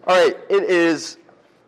All right, it is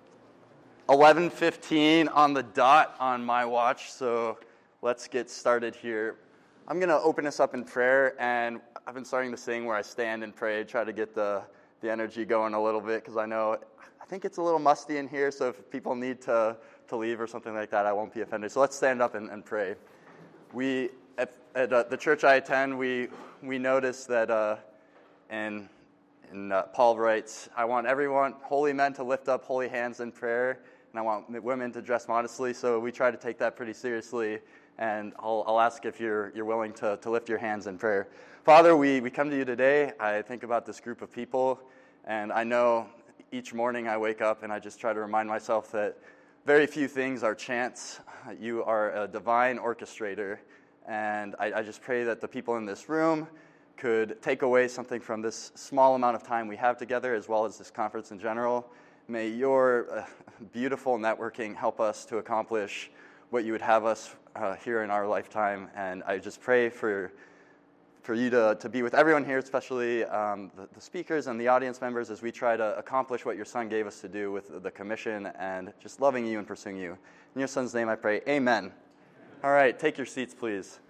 11:15 on the dot on my watch, so let's get started here. I'm going to open us up in prayer, and I've been starting to sing where I stand and pray, try to get the energy going a little bit, because I think it's a little musty in here, so if people need to leave or something like that, I won't be offended. So let's stand up and pray. We, at the church I attend, we notice that and Paul writes, I want everyone, holy men, to lift up holy hands in prayer, and I want women to dress modestly, so we try to take that pretty seriously, and I'll ask if you're willing to lift your hands in prayer. Father, we come to you today. I think about this group of people, and I know each morning I wake up and I just try to remind myself that very few things are chance. You are a divine orchestrator, and I just pray that the people in this room could take away something from this small amount of time we have together, as well as this conference in general. May your beautiful networking help us to accomplish what you would have us here in our lifetime. And I just pray for you to be with everyone here, especially the speakers and the audience members, as we try to accomplish what your Son gave us to do with the commission and just loving you and pursuing you. In your Son's name I pray, amen. All right, take your seats, please.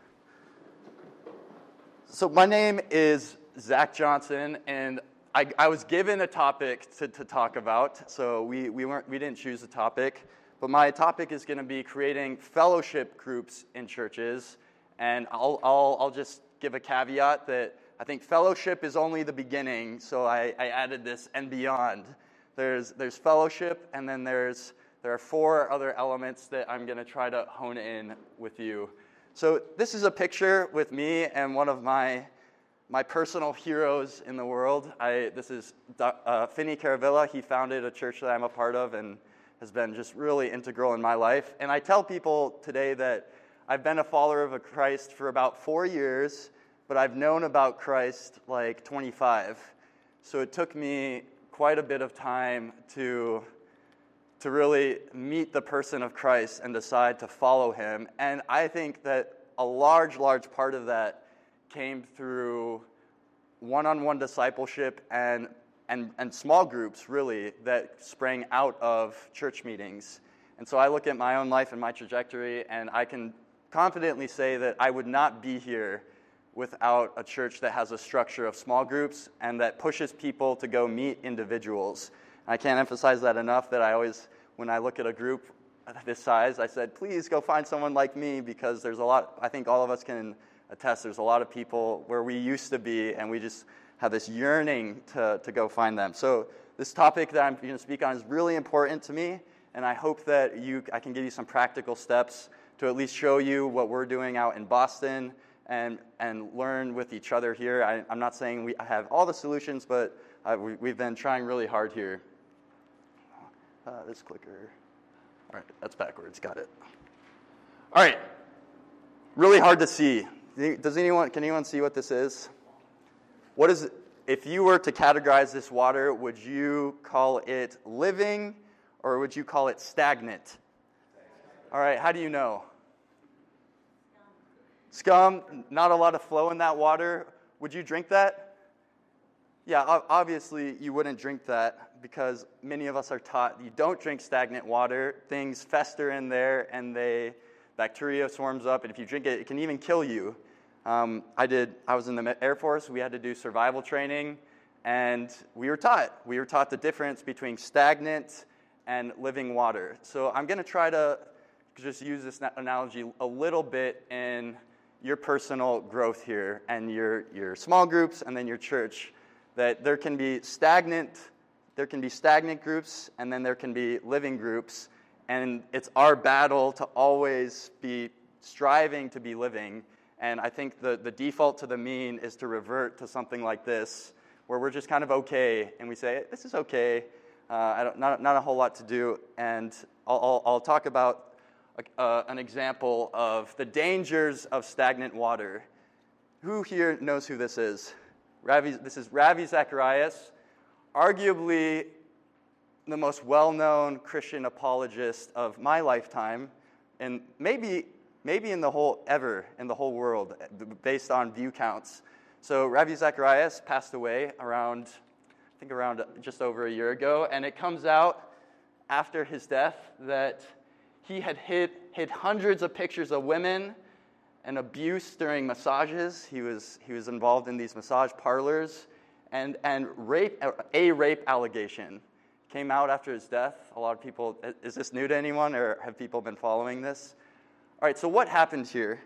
So my name is Zach Johnson, and I was given a topic to talk about. So we didn't choose a topic, but my topic is going to be creating fellowship groups in churches. And I'll just give a caveat that I think fellowship is only the beginning. So I added this and beyond. There's fellowship, and then there are four other elements that I'm going to try to hone in with you. So this is a picture with me and one of my personal heroes in the world. This is Finney Caravilla. He founded a church that I'm a part of and has been just really integral in my life. And I tell people today that I've been a follower of Christ for about 4 years, but I've known about Christ like 25. So it took me quite a bit of time to really meet the person of Christ and decide to follow him. And I think that a large part of that came through one-on-one discipleship and small groups, really, that sprang out of church meetings. And so I look at my own life and my trajectory, and I can confidently say that I would not be here without a church that has a structure of small groups and that pushes people to go meet individuals. I can't emphasize that enough, that I always, when I look at a group this size, I said, please go find someone like me, because there's a lot, I think all of us can attest, there's a lot of people where we used to be, and we just have this yearning to go find them. So this topic that I'm going to speak on is really important to me, and I hope that I can give you some practical steps to at least show you what we're doing out in Boston and learn with each other here. I'm not saying we have all the solutions, but we've been trying really hard here. This clicker. All right, that's backwards. Got it. All right. Really hard to see. Can anyone see what this is? What is it? If you were to categorize this water, would you call it living or would you call it stagnant? All right, how do you know? Scum, not a lot of flow in that water. Would you drink that? Yeah, obviously you wouldn't drink that, because many of us are taught you don't drink stagnant water. Things fester in there, and bacteria swarms up, and if you drink it, it can even kill you. I was in the Air Force. We had to do survival training, and we were taught the difference between stagnant and living water. So I'm going to try to just use this analogy a little bit in your personal growth here, and your small groups, and then your church. That there can be stagnant groups, and then there can be living groups, and it's our battle to always be striving to be living. And I think the default to the mean is to revert to something like this, where we're just kind of okay, and we say, this is okay, not a whole lot to do. And I'll talk about an example of the dangers of stagnant water. Who here knows who this is? This is Ravi Zacharias, arguably the most well-known Christian apologist of my lifetime, and maybe in the whole world, based on view counts. So Ravi Zacharias passed away around think around just over a year ago, and it comes out after his death that he had hid hundreds of pictures of women and abuse during massages. He was involved in these massage parlors, and a rape allegation came out after his death. A lot of people, is this new to anyone, or have people been following this? All right, so what happened here?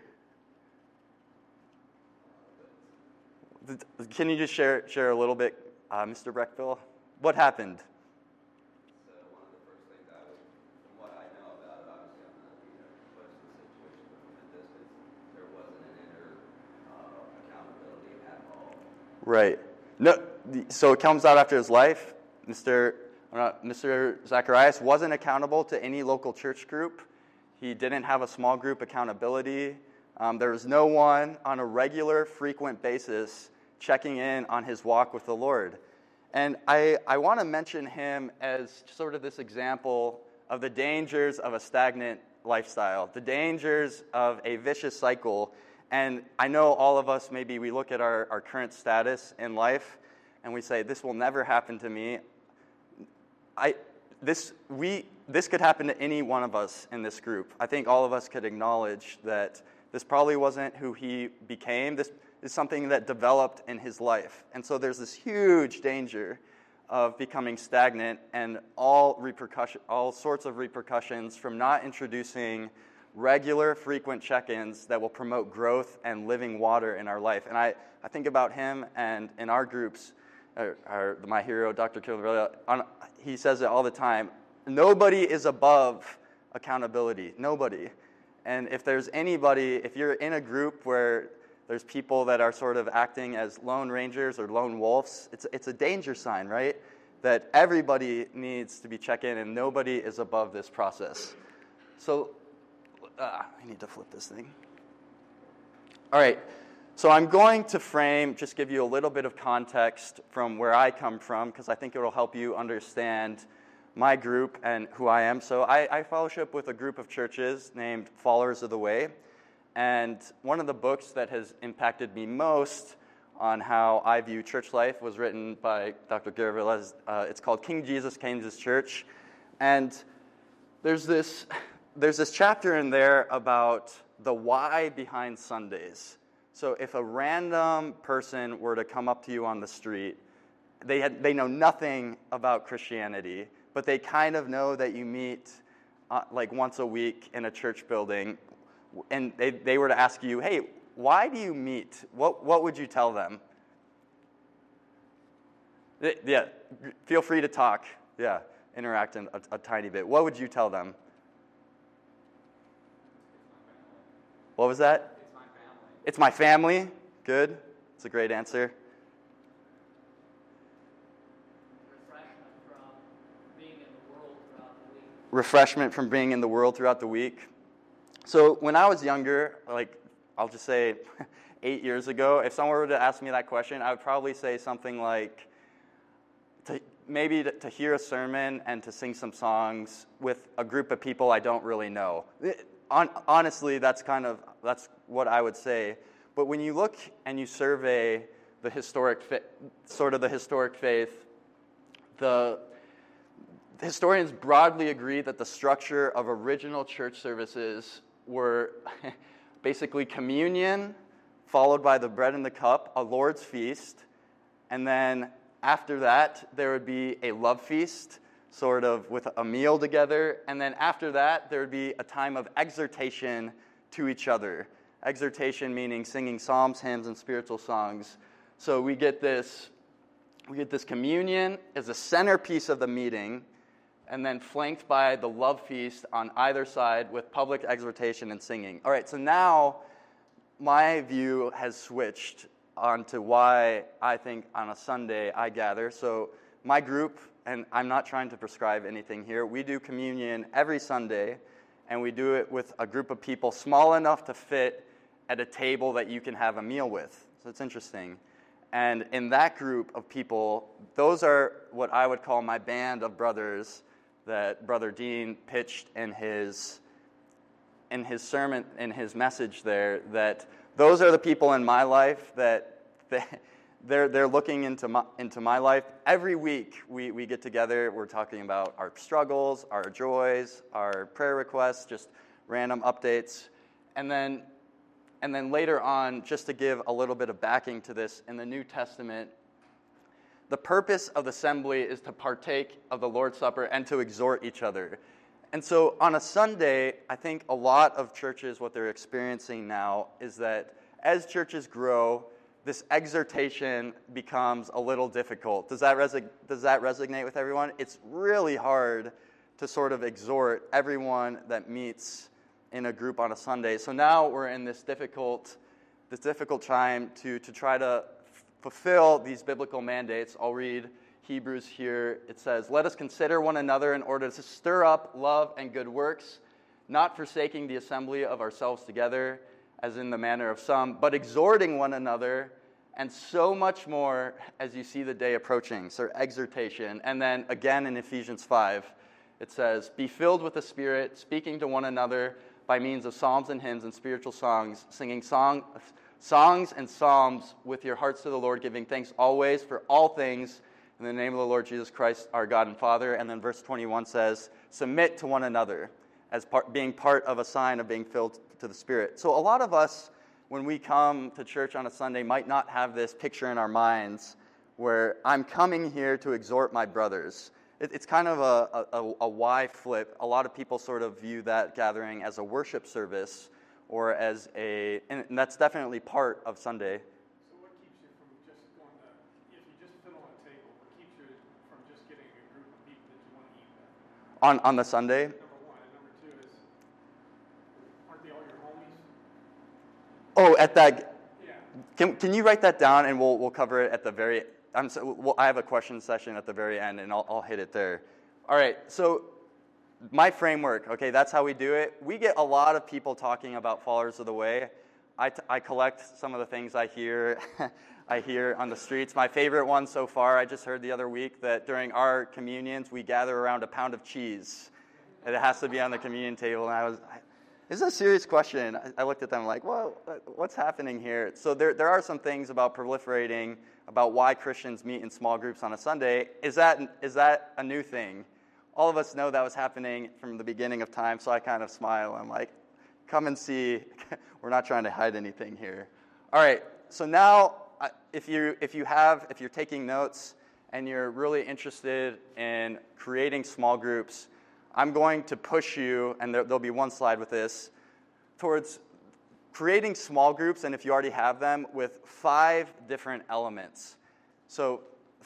Can you just share a little bit, Mr. Breckville? What happened? So one of the first things from what I know about it, obviously I'm not close to the situation from a distance, there wasn't an accountability at all. Right. No. So it comes out after his life. Mr. Zacharias wasn't accountable to any local church group. He didn't have a small group accountability. There was no one on a regular, frequent basis checking in on his walk with the Lord. And I want to mention him as sort of this example of the dangers of a stagnant lifestyle, the dangers of a vicious cycle. And I know all of us, maybe we look at our current status in life and we say, this will never happen to me. This could happen to any one of us in this group. I think all of us could acknowledge that this probably wasn't who he became. This is something that developed in his life. And so there's this huge danger of becoming stagnant and all sorts of repercussions from not introducing regular, frequent check-ins that will promote growth and living water in our life. And I think about him, and in our groups, my hero, Dr. Kilvilla, he says it all the time, nobody is above accountability. Nobody. And if there's anybody, if you're in a group where there's people that are sort of acting as lone rangers or lone wolves, it's a danger sign, right? That everybody needs to be checked in and nobody is above this process. So, I need to flip this thing. All right, so I'm going to just give you a little bit of context from where I come from, because I think it will help you understand my group and who I am. So I fellowship with a group of churches named Followers of the Way. And one of the books that has impacted me most on how I view church life was written by Dr. Gary Velez. It's called King Jesus Came to His Church. And there's this chapter in there about the why behind Sundays. So if a random person were to come up to you on the street, they know nothing about Christianity, but they kind of know that you meet like once a week in a church building, and they were to ask you, hey, why do you meet? What would you tell them? Yeah, feel free to talk. Yeah, interact a tiny bit. What would you tell them? What was that? It's my family. It's my family. Good. It's a great answer. Refreshment from being in the world throughout the week. So when I was younger, like I'll just say 8 years ago, if someone were to ask me that question, I would probably say something like to hear a sermon and to sing some songs with a group of people I don't really know. Honestly, that's what I would say. But when you look and you survey the historic faith, the historians broadly agree that the structure of original church services were basically communion, followed by the bread and the cup, a Lord's feast, and then after that, there would be a love feast, sort of with a meal together, and then after that, there would be a time of exhortation to each other. Exhortation meaning singing psalms, hymns, and spiritual songs. So we get this communion as a centerpiece of the meeting, and then flanked by the love feast on either side with public exhortation and singing. All right, so now my view has switched onto why I think on a Sunday I gather. So my group, and I'm not trying to prescribe anything here, we do communion every Sunday, and we do it with a group of people small enough to fit at a table that you can have a meal with. So it's interesting. And in that group of people, those are what I would call my band of brothers that Brother Dean pitched in his sermon, in his message there, that those are the people in my life that they're looking into my life. Every week we get together. We're talking about our struggles, our joys, our prayer requests, just random updates. And then later on, just to give a little bit of backing to this, in the New Testament, the purpose of the assembly is to partake of the Lord's Supper and to exhort each other. And so on a Sunday, I think a lot of churches, what they're experiencing now is that as churches grow, this exhortation becomes a little difficult. Does that resonate with everyone? It's really hard to sort of exhort everyone that meets in a group on a Sunday. So now we're in this difficult time to try to fulfill these biblical mandates. I'll read Hebrews here. It says, "Let us consider one another in order to stir up love and good works, not forsaking the assembly of ourselves together, as in the manner of some, but exhorting one another, and so much more as you see the day approaching." So exhortation. And then again in Ephesians 5, it says, "Be filled with the Spirit, speaking to one another by means of psalms and hymns and spiritual songs, singing songs and psalms with your hearts to the Lord, giving thanks always for all things in the name of the Lord Jesus Christ, our God and Father." And then verse 21 says, "Submit to one another as being part of a sign of being filled to the Spirit." So a lot of us, when we come to church on a Sunday, might not have this picture in our minds where I'm coming here to exhort my brothers. It's kind of a Y flip. A lot of people sort of view that gathering as a worship service or as and that's definitely part of Sunday. So what keeps you from just going to, if you just sit on a table, what keeps you from just getting a group of people that you want to eat with? On the Sunday? Number one. And number two is, aren't they all your homies? Oh, at that. Yeah. Can you write that down and we'll cover it at the very. I have a question session at the very end and I'll hit it there. All right. So my framework. Okay, that's how we do it. We get a lot of people talking about followers of the way. I collect some of the things I hear. I hear on the streets. My favorite one so far, I just heard the other week that during our communions, we gather around a pound of cheese. And it has to be on the communion table. And this is a serious question. I looked at them like, well, what's happening here? So there are some things about proliferating, about why Christians meet in small groups on a Sunday. Is that a new thing? All of us know that was happening from the beginning of time, so I kind of smile. I'm like, come and see. We're not trying to hide anything here. All right, so now if you're taking notes and you're really interested in creating small groups, I'm going to push you, and there'll be one slide with this, towards creating small groups, and if you already have them, with 5 different elements. So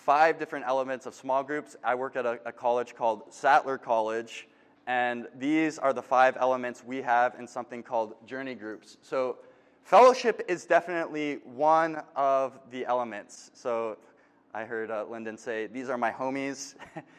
5 different elements of small groups. I work at a college called Sattler College, and these are the 5 elements we have in something called journey groups. So fellowship is definitely one of the elements. So I heard Lyndon say, "These are my homies."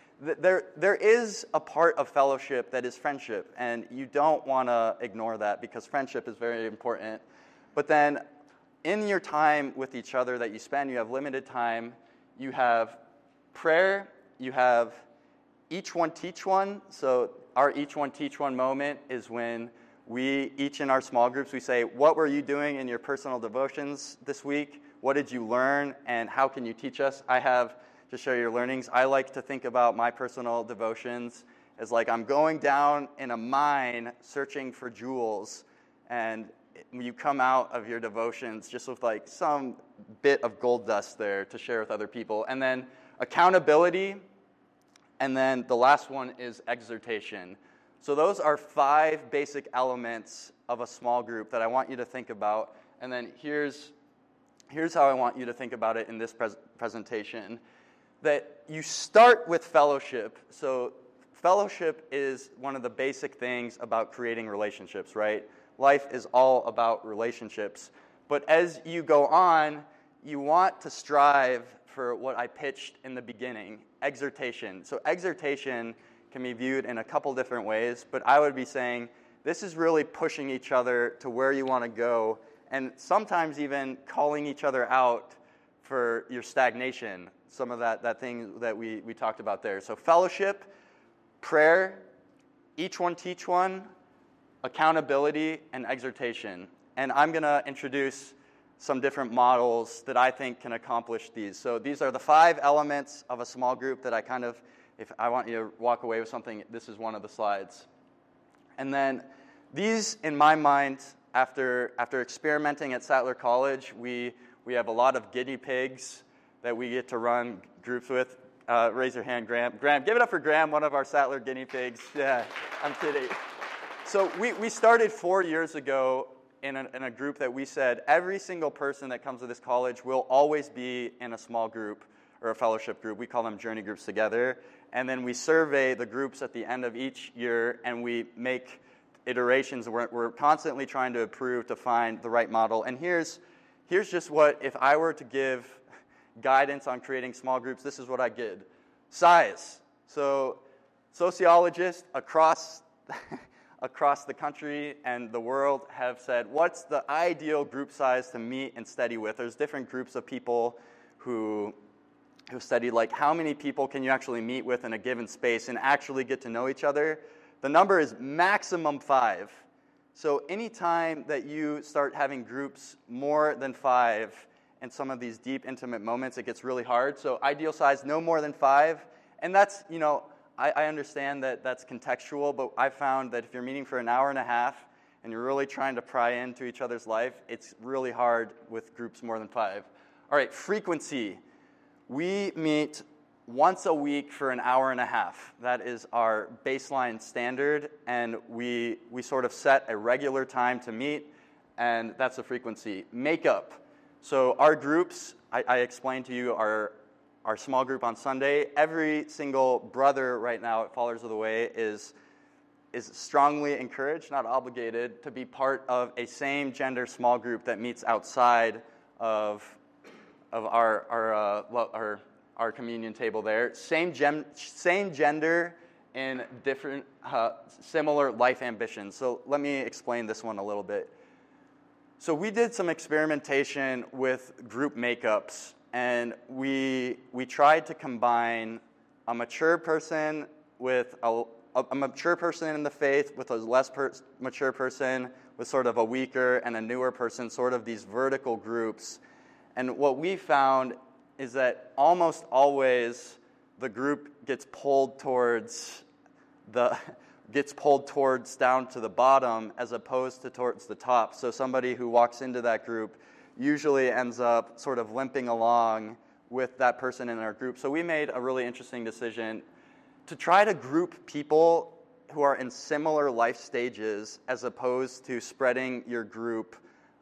There is a part of fellowship that is friendship, and you don't want to ignore that because friendship is very important. But then in your time with each other that you spend, you have limited time. You have prayer, you have each one teach one. So our each one teach one moment is when we, each in our small groups, we say, what were you doing in your personal devotions this week? What did you learn? And how can you teach us? I have to share your learnings. I like to think about my personal devotions as like I'm going down in a mine searching for jewels. And you come out of your devotions just with like some bit of gold dust there to share with other people. And then accountability, and then the last one is exhortation. So those are 5 basic elements of a small group that I want you to think about. And then here's how I want you to think about it in this presentation. That you start with fellowship. So fellowship is one of the basic things about creating relationships, right? Life is all about relationships. But as you go on, you want to strive for what I pitched in the beginning, exhortation. So exhortation can be viewed in a couple different ways, but I would be saying this is really pushing each other to where you want to go, and sometimes even calling each other out for your stagnation, some of that thing that we talked about there. So fellowship, prayer, each one teach one, accountability, and exhortation. And I'm going to introduce some different models that I think can accomplish these. So these are the 5 elements of a small group that I kind of, if I want you to walk away with something, this is one of the slides. And then these, in my mind, after experimenting at Sattler College, we have a lot of guinea pigs that we get to run groups with. Raise your hand, Graham. Graham, give it up for Graham, one of our Sattler guinea pigs. Yeah, I'm kidding. So we started 4 years ago in a group that we said every single person that comes to this college will always be in a small group or a fellowship group. We call them journey groups together. And then we survey the groups at the end of each year, and we make iterations. We're constantly trying to improve to find the right model. And here's just what, if I were to give guidance on creating small groups, this is what I did. Size. So sociologists across the country and the world have said, what's the ideal group size to meet and study with? There's different groups of people who studied, like, how many people can you actually meet with in a given space and actually get to know each other? The number is maximum 5. So anytime that you start having groups more than 5 in some of these deep, intimate moments, it gets really hard. So ideal size, no more than 5. And that's, I understand that that's contextual, but I found that if you're meeting for an hour and a half and you're really trying to pry into each other's life, it's really hard with groups more than 5. All right, frequency. We meet once a week for an hour and a half. That is our baseline standard, and we sort of set a regular time to meet, and that's the frequency. Makeup. So our groups, I explained to you, our small group on Sunday, every single brother right now at Followers of the Way is strongly encouraged, not obligated, to be part of a same gender small group that meets outside of our communion table there. Same gender and different, similar life ambitions. So let me explain this one a little bit. So we did some experimentation with group makeups, and we tried to combine a mature person with a mature person in the faith with a less mature person with sort of a weaker and a newer person, sort of these vertical groups. And what we found is that almost always the group gets pulled towards down to the bottom as opposed to towards the top. So somebody who walks into that group usually ends up sort of limping along with that person in our group. So we made a really interesting decision to try to group people who are in similar life stages as opposed to spreading your group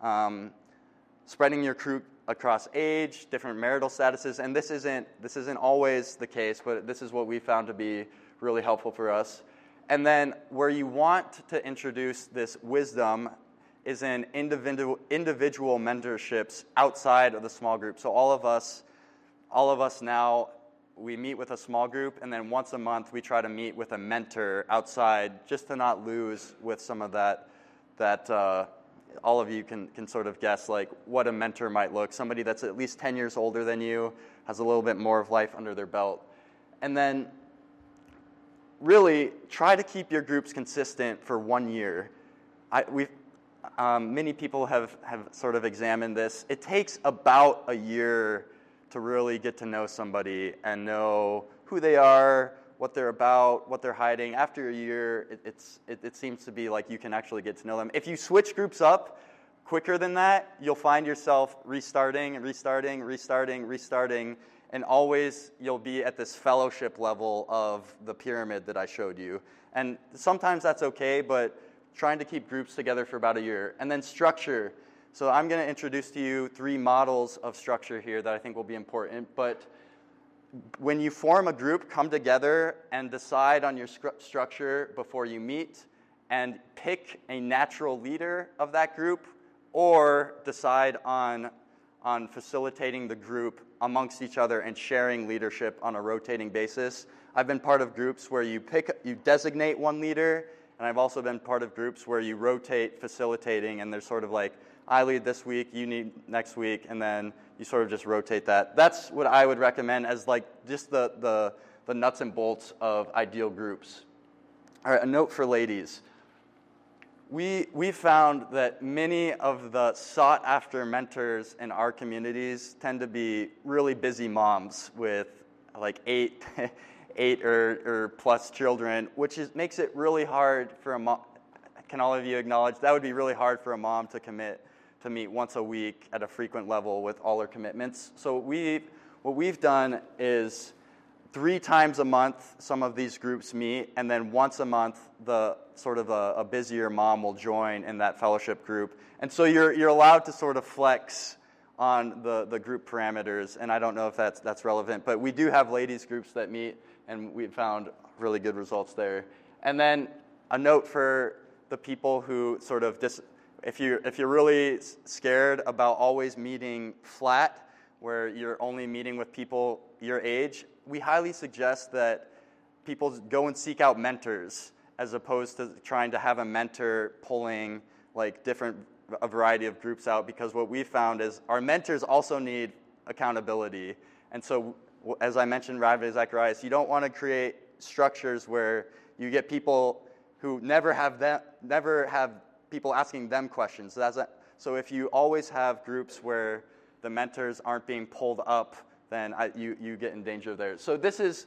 across age, different marital statuses, and this isn't always the case, but this is what we found to be really helpful for us. And then where you want to introduce this wisdom is in individual mentorships outside of the small group. So all of us now, we meet with a small group, and then once a month we try to meet with a mentor outside, just to not lose with some of that all of you can sort of guess like what a mentor might look. Somebody that's at least 10 years older than you, has a little bit more of life under their belt. And then really try to keep your groups consistent for 1 year. Many people have sort of examined this. It takes about a year to really get to know somebody and know who they are, what they're about, what they're hiding. After a year, it seems to be like you can actually get to know them. If you switch groups up quicker than that, you'll find yourself restarting, and always you'll be at this fellowship level of the pyramid that I showed you. And sometimes that's okay, but trying to keep groups together for about a year. And then structure. So I'm going to introduce to you 3 models of structure here that I think will be important. But when you form a group, come together and decide on your structure before you meet, and pick a natural leader of that group, or decide on facilitating the group amongst each other and sharing leadership on a rotating basis. I've been part of groups where you designate one leader, and I've also been part of groups where you rotate facilitating, and there's sort of like, I lead this week, you lead next week, and then you sort of just rotate that. That's what I would recommend as like just the nuts and bolts of ideal groups. All right, a note for ladies. we found that many of the sought-after mentors in our communities tend to be really busy moms with like eight or plus children, which makes it really hard for a mom. Can all of you acknowledge that would be really hard for a mom to commit to meet once a week at a frequent level with all her commitments? So what we've done is 3 times a month some of these groups meet, and then once a month the sort of a busier mom will join in that fellowship group. And so you're allowed to sort of flex on the group parameters, and I don't know if that's relevant, but we do have ladies groups that meet, and we found really good results there. And then a note for the people who sort of if you're really scared about always meeting flat, where you're only meeting with people your age, we highly suggest that people go and seek out mentors as opposed to trying to have a mentor pulling like a variety of groups out, because what we found is our mentors also need accountability. And so, as I mentioned, Rabbi Zacharias, you don't want to create structures where you get people who never have people asking them questions. So if you always have groups where the mentors aren't being pulled up, then you get in danger there. So this is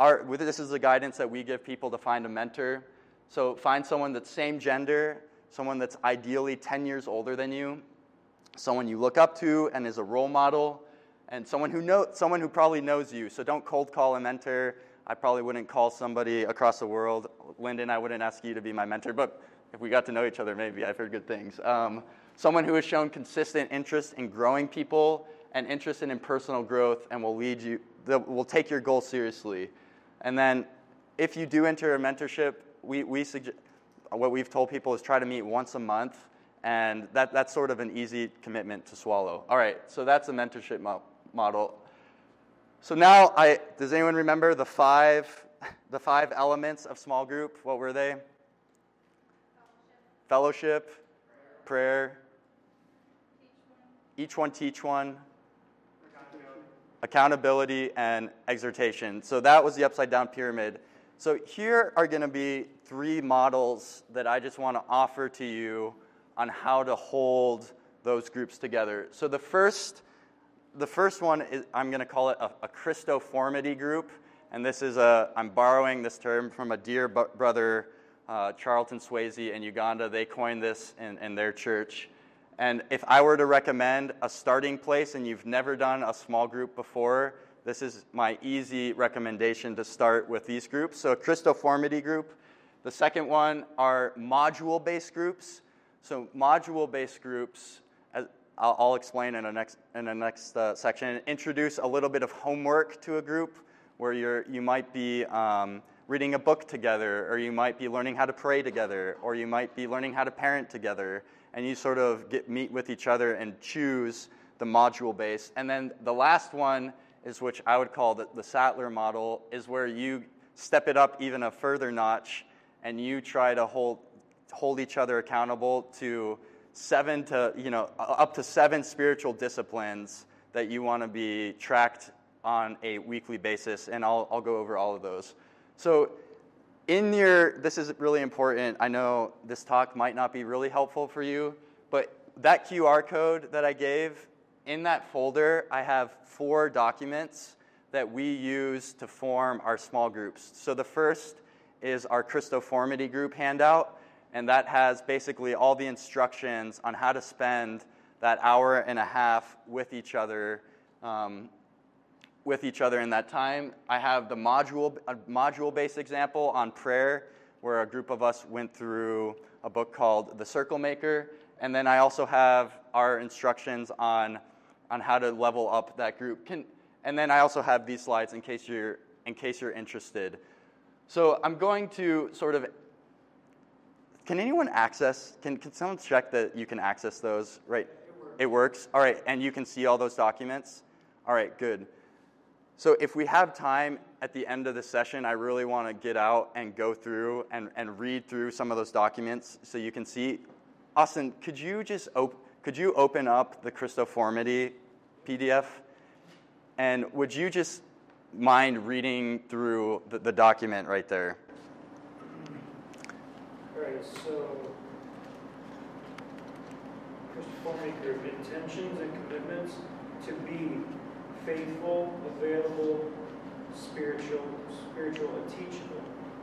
the guidance that we give people to find a mentor. So find someone that's same gender, someone that's ideally 10 years older than you, someone you look up to and is a role model, and someone who probably knows you. So don't cold call a mentor. I probably wouldn't call somebody across the world. Lyndon, I wouldn't ask you to be my mentor, but if we got to know each other, maybe. I've heard good things. Someone who has shown consistent interest in growing people and interested in personal growth and will take your goals seriously. And then if you do enter a mentorship, we suggest, what we've told people is try to meet once a month, and that's sort of an easy commitment to swallow. All right, so that's a mentorship model. So now, does anyone remember the five elements of small group? What were they? Fellowship, prayer, each one teach one, accountability, and exhortation. So that was the upside-down pyramid. So here are going to be 3 models that I just want to offer to you on how to hold those groups together. So the first one is, I'm going to call it a Christoformity group, and I'm borrowing this term from a dear brother, Charlton Swayze in Uganda. They coined this in their church. And if I were to recommend a starting place and you've never done a small group before, this is my easy recommendation to start with these groups. So a Christoformity group. The second one are module-based groups. So module-based groups, I'll explain in the next section, introduce a little bit of homework to a group where you might be reading a book together, or you might be learning how to pray together, or you might be learning how to parent together, and you sort of meet with each other and choose the module base. And then the last one is, which I would call the Sattler model, is where you step it up even a further notch, and you try to hold each other accountable to up to 7 spiritual disciplines that you want to be tracked on a weekly basis, and I'll go over all of those. So this is really important. I know this talk might not be really helpful for you, but that QR code that I gave, in that folder, I have 4 documents that we use to form our small groups. So the first is our Christoformity group handout, and that has basically all the instructions on how to spend that hour and a half with each other in that time. I have a module-based example on prayer, where a group of us went through a book called The Circle Maker, and then I also have our instructions on how to level up that group. And then I also have these slides in case you're interested. So I'm going to sort of. Can anyone access? Can someone check that you can access those? Right. It works. All right, and you can see all those documents. All right, good. So if we have time at the end of the session, I really want to get out and go through and read through some of those documents so you can see. Austin, could you open up the Christoformity PDF? And would you just mind reading through the document right there? All right, so Christoformity group intentions and commitments to be faithful, available, spiritual, and teachable.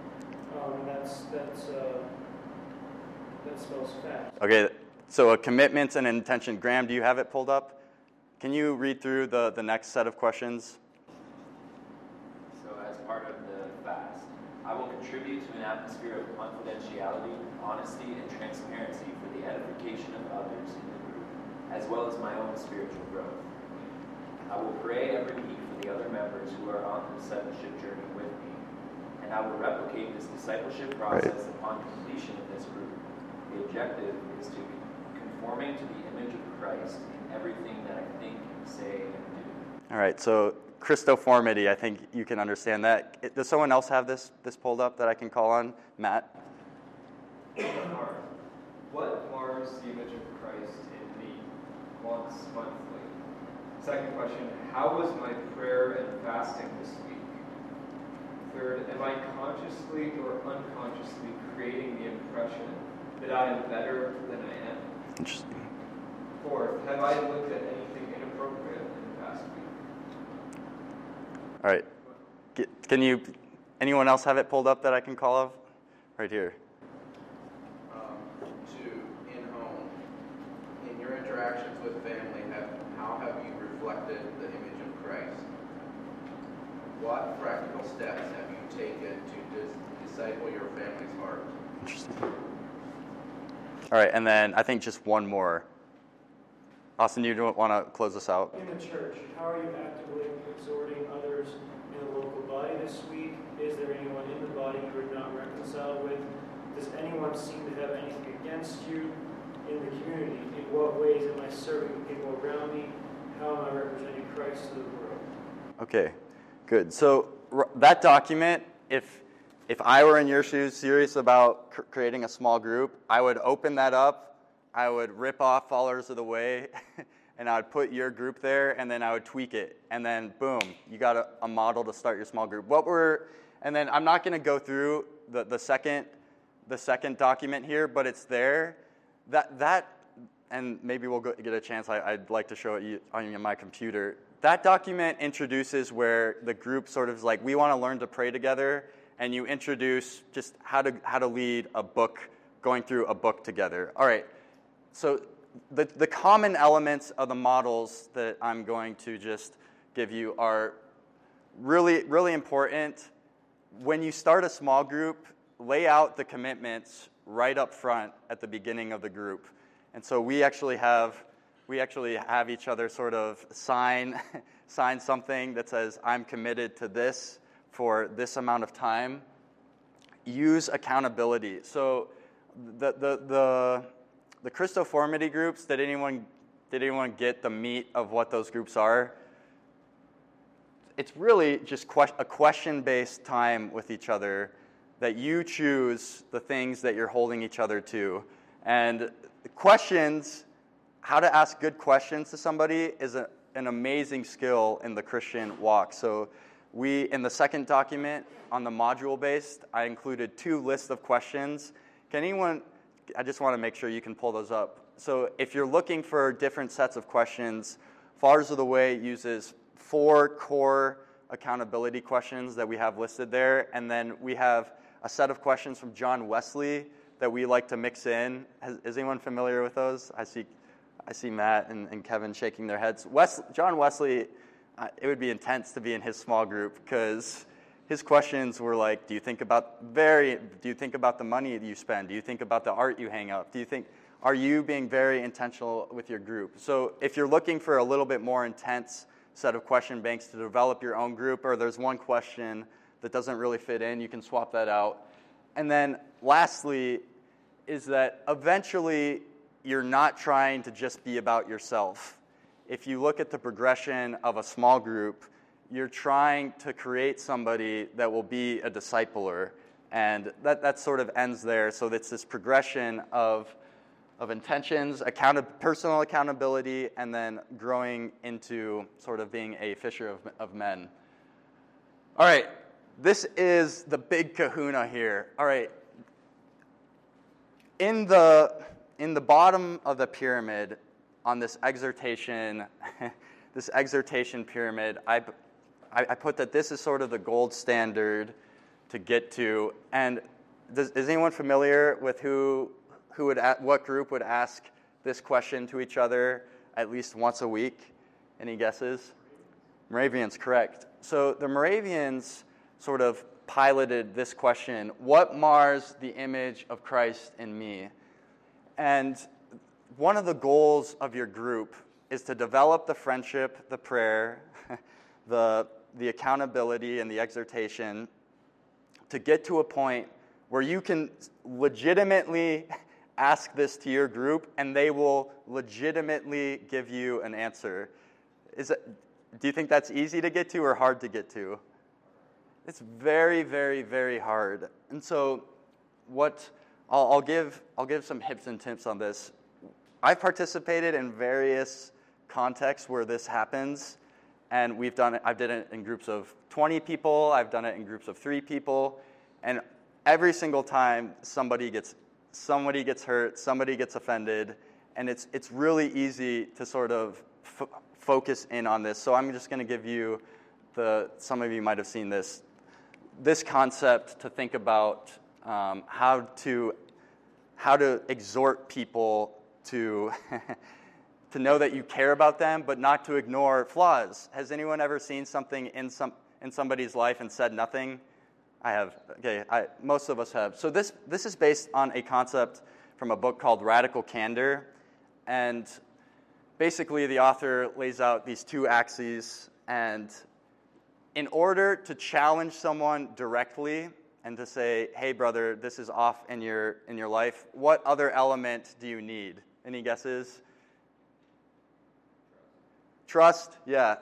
That spells fast. Okay, so a commitment and an intention. Graham, do you have it pulled up? Can you read through the next set of questions? So as part of the fast, I will contribute to an atmosphere of confidentiality, honesty, and transparency for the edification of others in the group, as well as my own spiritual growth. I will pray every week for the other members who are on the discipleship journey with me, and I will replicate this discipleship process upon completion of this group. The objective is to be conforming to the image of Christ in everything that I think, say, and do. All right, so Christoformity, I think you can understand that. Does someone else have this pulled up that I can call on? Matt? What mars the image of Christ in me once monthly? Second question, how was my prayer and fasting this week? Third, am I consciously or unconsciously creating the impression that I am better than I am? Interesting. Fourth, have I looked at anything inappropriate in the past week? All right. Anyone else have it pulled up that I can call of? Right here. In home, in your interactions with family, how have you reflected the image of Christ? What practical steps have you taken to disciple your family's heart? Interesting. All right, and then I think just one more. Austin, do you want to close this out? In the church, how are you actively exhorting others in the local body this week? Is there anyone in the body you are not reconciled with? Does anyone seem to have anything against you in the community? In what ways am I serving the people around me? How am I representing Christ to the world? Okay, good. So that document, if I were in your shoes, serious about creating a small group, I would open that up, I would rip off Followers of the Way, and I would put your group there, and then I would tweak it, and then boom, you got a model to start your small group. And then I'm not going to go through the second document here, but it's there. That and maybe we'll get a chance. I'd like to show it you on my computer. That document introduces where the group sort of is like, we want to learn to pray together, and you introduce just how to lead a book, going through a book together. All right, so the common elements of the models that I'm going to just give you are really, really important. When you start a small group, lay out the commitments right up front at the beginning of the group. And so we actually have each other sort of sign something that says, I'm committed to this for this amount of time. Use accountability. So the Christoformity groups, did anyone get the meat of what those groups are? It's really just a question-based time with each other that you choose the things that you're holding each other to. And questions, how to ask good questions to somebody is an amazing skill in the Christian walk. So in the second document on the module-based, I included 2 lists of questions. I just want to make sure you can pull those up. So if you're looking for different sets of questions, Followers of the Way uses 4 core accountability questions that we have listed there. And then we have a set of questions from John Wesley that we like to mix in. Is anyone familiar with those? I see Matt and Kevin shaking their heads. John Wesley, it would be intense to be in his small group because his questions were like, do you think about the money that you spend? Do you think about the art you hang up? Are you being very intentional with your group? So if you're looking for a little bit more intense set of question banks to develop your own group, or there's one question that doesn't really fit in, you can swap that out. And then lastly is that eventually you're not trying to just be about yourself. If you look at the progression of a small group, you're trying to create somebody that will be a discipler. And that sort of ends there. So it's this progression of intentions, personal accountability, and then growing into sort of being a fisher of men. All right, this is the big kahuna here. All right, in the in the bottom of the pyramid, on this exhortation, this exhortation pyramid, I put that this is sort of the gold standard to get to. And is anyone familiar with what group would ask this question to each other at least once a week? Any guesses? Moravians, correct. So the Moravians sort of piloted this question: what mars the image of Christ in me? And one of the goals of your group is to develop the friendship, the prayer, the accountability, and the exhortation to get to a point where you can legitimately ask this to your group and they will legitimately give you an answer. Do you think that's easy to get to or hard to get to? It's very, very, very hard. And so I'll give some hips and tips on this. I've participated in various contexts where this happens, and I've done it in groups of 20 people, I've done it in groups of 3 people, and every single time somebody gets hurt, somebody gets offended, and it's really easy to sort of focus in on this. So I'm just going to give you some of you might have seen this concept to think about how to exhort people to to know that you care about them, but not to ignore flaws. Has anyone ever seen something in somebody's life and said nothing? I have. Okay, most of us have. So this is based on a concept from a book called Radical Candor, and basically the author lays out these 2 axes, and in order to challenge someone directly and to say, "Hey, brother, this is off in your life," what other element do you need? Any guesses? Trust, yeah.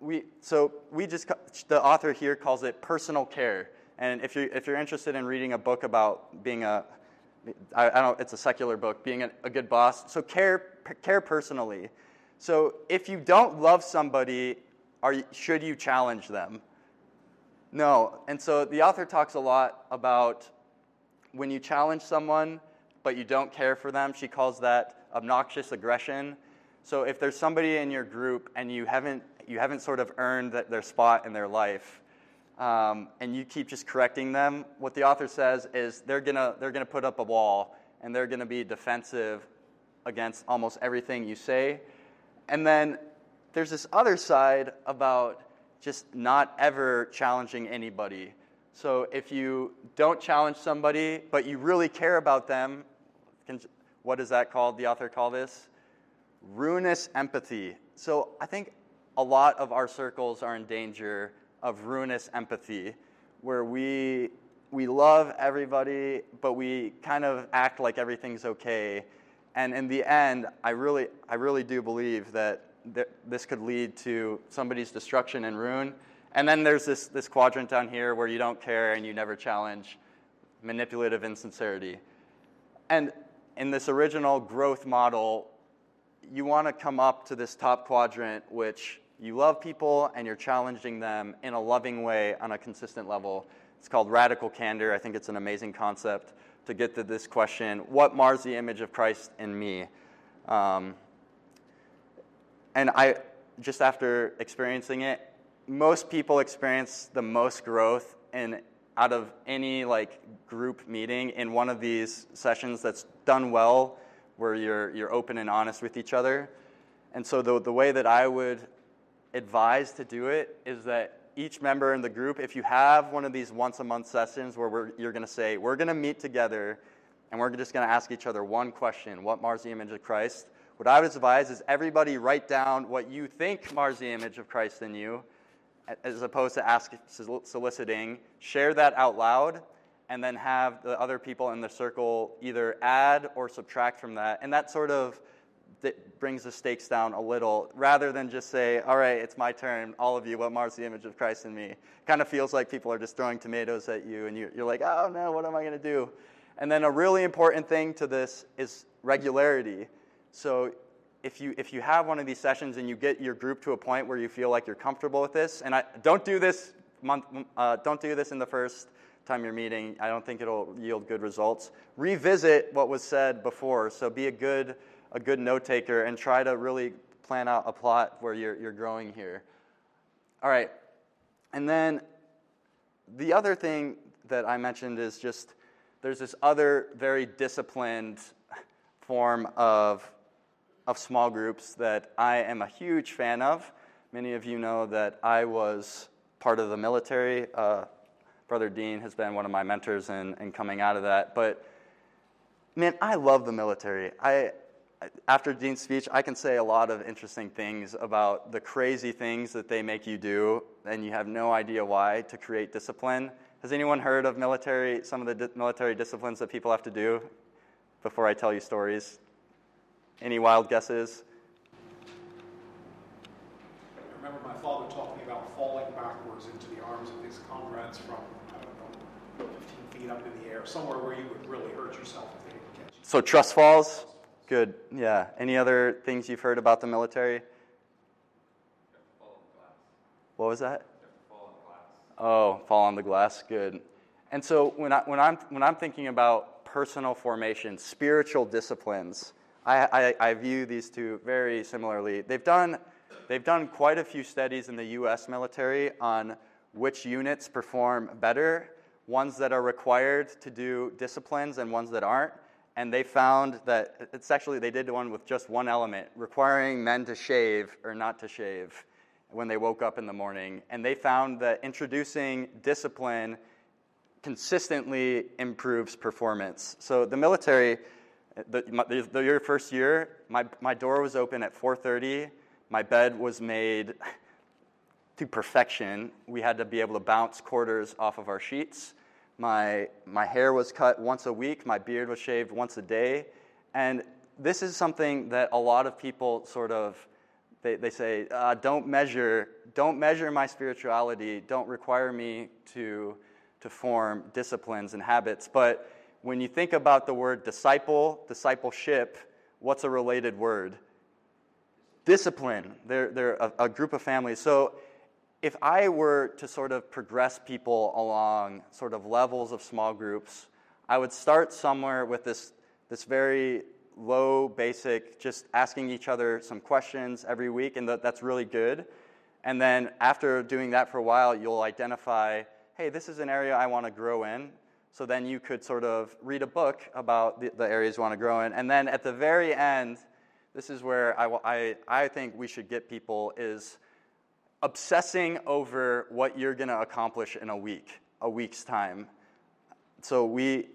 The author here calls it personal care. And if you're interested in reading a book about being it's a secular book, being a good boss. So care personally. So if you don't love somebody, should you challenge them? No. And so the author talks a lot about when you challenge someone, but you don't care for them. She calls that obnoxious aggression. So if there's somebody in your group and you haven't sort of earned their spot in their life, and you keep just correcting them, what the author says is they're gonna put up a wall and they're gonna be defensive against almost everything you say. And then there's this other side about just not ever challenging anybody. So if you don't challenge somebody, but you really care about them, what is that called? The author called this ruinous empathy. So I think a lot of our circles are in danger of ruinous empathy, where we love everybody, but we kind of act like everything's okay. And in the end, I really do believe that this could lead to somebody's destruction and ruin. And then there's this quadrant down here where you don't care and you never challenge, manipulative insincerity. And in this original growth model, you want to come up to this top quadrant, which you love people and you're challenging them in a loving way on a consistent level. It's called radical candor. I think it's an amazing concept to get to this question: what mars the image of Christ in me? And I, just after experiencing it, most people experience the most growth out of any group meeting in one of these sessions that's done well, where you're open and honest with each other. And so the way that I would advise to do it is that each member in the group, if you have one of these once-a-month sessions where you're going to say, we're going to meet together and we're just going to ask each other one question: what mars the image of Christ? What I would advise is everybody write down what you think mars the image of Christ in you, as opposed to soliciting. Share that out loud, and then have the other people in the circle either add or subtract from that. And that sort of brings the stakes down a little, rather than just say, all right, it's my turn, all of you, what mars the image of Christ in me? Kind of feels like people are just throwing tomatoes at you, and you're like, oh no, what am I going to do? And then a really important thing to this is regularity. So if you have one of these sessions and you get your group to a point where you feel like you're comfortable with this, and don't do this in the first you're meeting, I don't think it'll yield good results. Revisit what was said before. So be a good note taker and try to really plan out a plot where you're growing here. All right. And then the other thing that I mentioned is just there's this other very disciplined form of small groups that I am a huge fan of. Many of you know that I was part of the military. Brother Dean has been one of my mentors in coming out of that. But, man, I love the military. After Dean's speech, I can say a lot of interesting things about the crazy things that they make you do, and you have no idea why, to create discipline. Has anyone heard of some of the military disciplines that people have to do before I tell you stories? Any wild guesses? I remember my father talking about falling backwards into the arms of his comrades from, 15 feet up in the air, somewhere where you would really hurt yourself if they didn't catch you. So trust falls? Good, yeah. Any other things you've heard about the military? What was that? Oh, fall on the glass, good. And so when I'm thinking about personal formation, spiritual disciplines, I view these two very similarly. They've done quite a few studies in the U.S. military on which units perform better, ones that are required to do disciplines and ones that aren't. And they found that they did one with just one element, requiring men to shave or not to shave when they woke up in the morning. And they found that introducing discipline consistently improves performance. So the military, your first year, my door was open at 4:30. My bed was made to perfection. We had to be able to bounce quarters off of our sheets. My hair was cut once a week. My beard was shaved once a day. And this is something that a lot of people sort of, they say, don't measure my spirituality. Don't require me to form disciplines and habits. But when you think about the word discipleship, what's a related word? Discipline. They're a group of families. So if I were to sort of progress people along sort of levels of small groups, I would start somewhere with this very low, basic, just asking each other some questions every week, and that's really good. And then after doing that for a while, you'll identify, hey, this is an area I want to grow in. So then you could sort of read a book about the areas you want to grow in. And then at the very end, this is where I think we should get people is obsessing over what you're going to accomplish in a week's time. So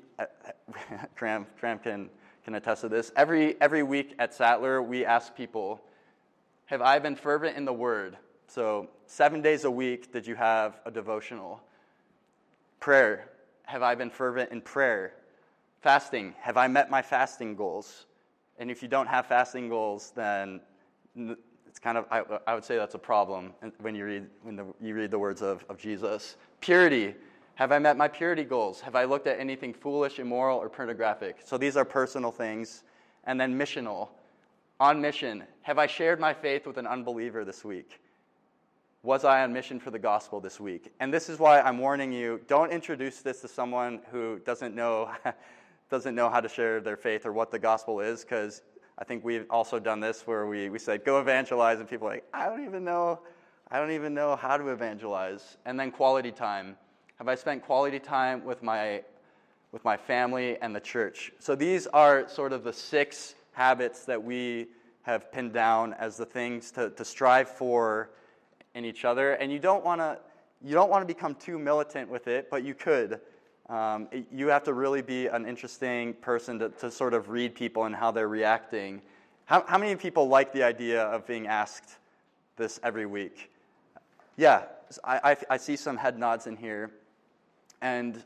Graham can attest to this. Every week at Sattler, we ask people, have I been fervent in the Word? So 7 days a week, did you have a devotional? Prayer, have I been fervent in prayer? Fasting, have I met my fasting goals? And if you don't have fasting goals, then it's kind of, I would say that's a problem when you read the words of Jesus. Purity, have I met my purity goals? Have I looked at anything foolish, immoral, or pornographic? So these are personal things. And then missional, on mission, have I shared my faith with an unbeliever this week? Was I on mission for the gospel this week? And this is why I'm warning you, don't introduce this to someone who doesn't know how to share their faith or what the gospel is, because I think we've also done this where we said, go evangelize, and people are like, I don't even know how to evangelize. And then quality time. Have I spent quality time with my family and the church? So these are sort of the 6 habits that we have pinned down as the things to strive for in each other. And you don't want to become too militant with it, but you could. You have to really be an interesting person to sort of read people and how they're reacting. How many people like the idea of being asked this every week? Yeah, I see some head nods in here. And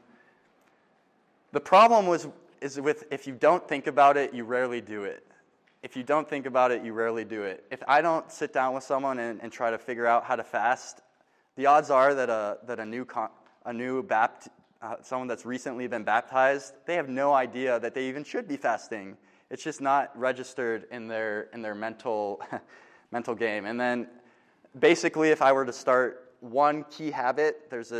the problem is with if you don't think about it, you rarely do it. If you don't think about it, you rarely do it. If I don't sit down with someone and try to figure out how to fast, the odds are that someone that's recently been baptized, they have no idea that they even should be fasting. It's just not registered in their mental game. And then basically, if I were to start one key habit, there's this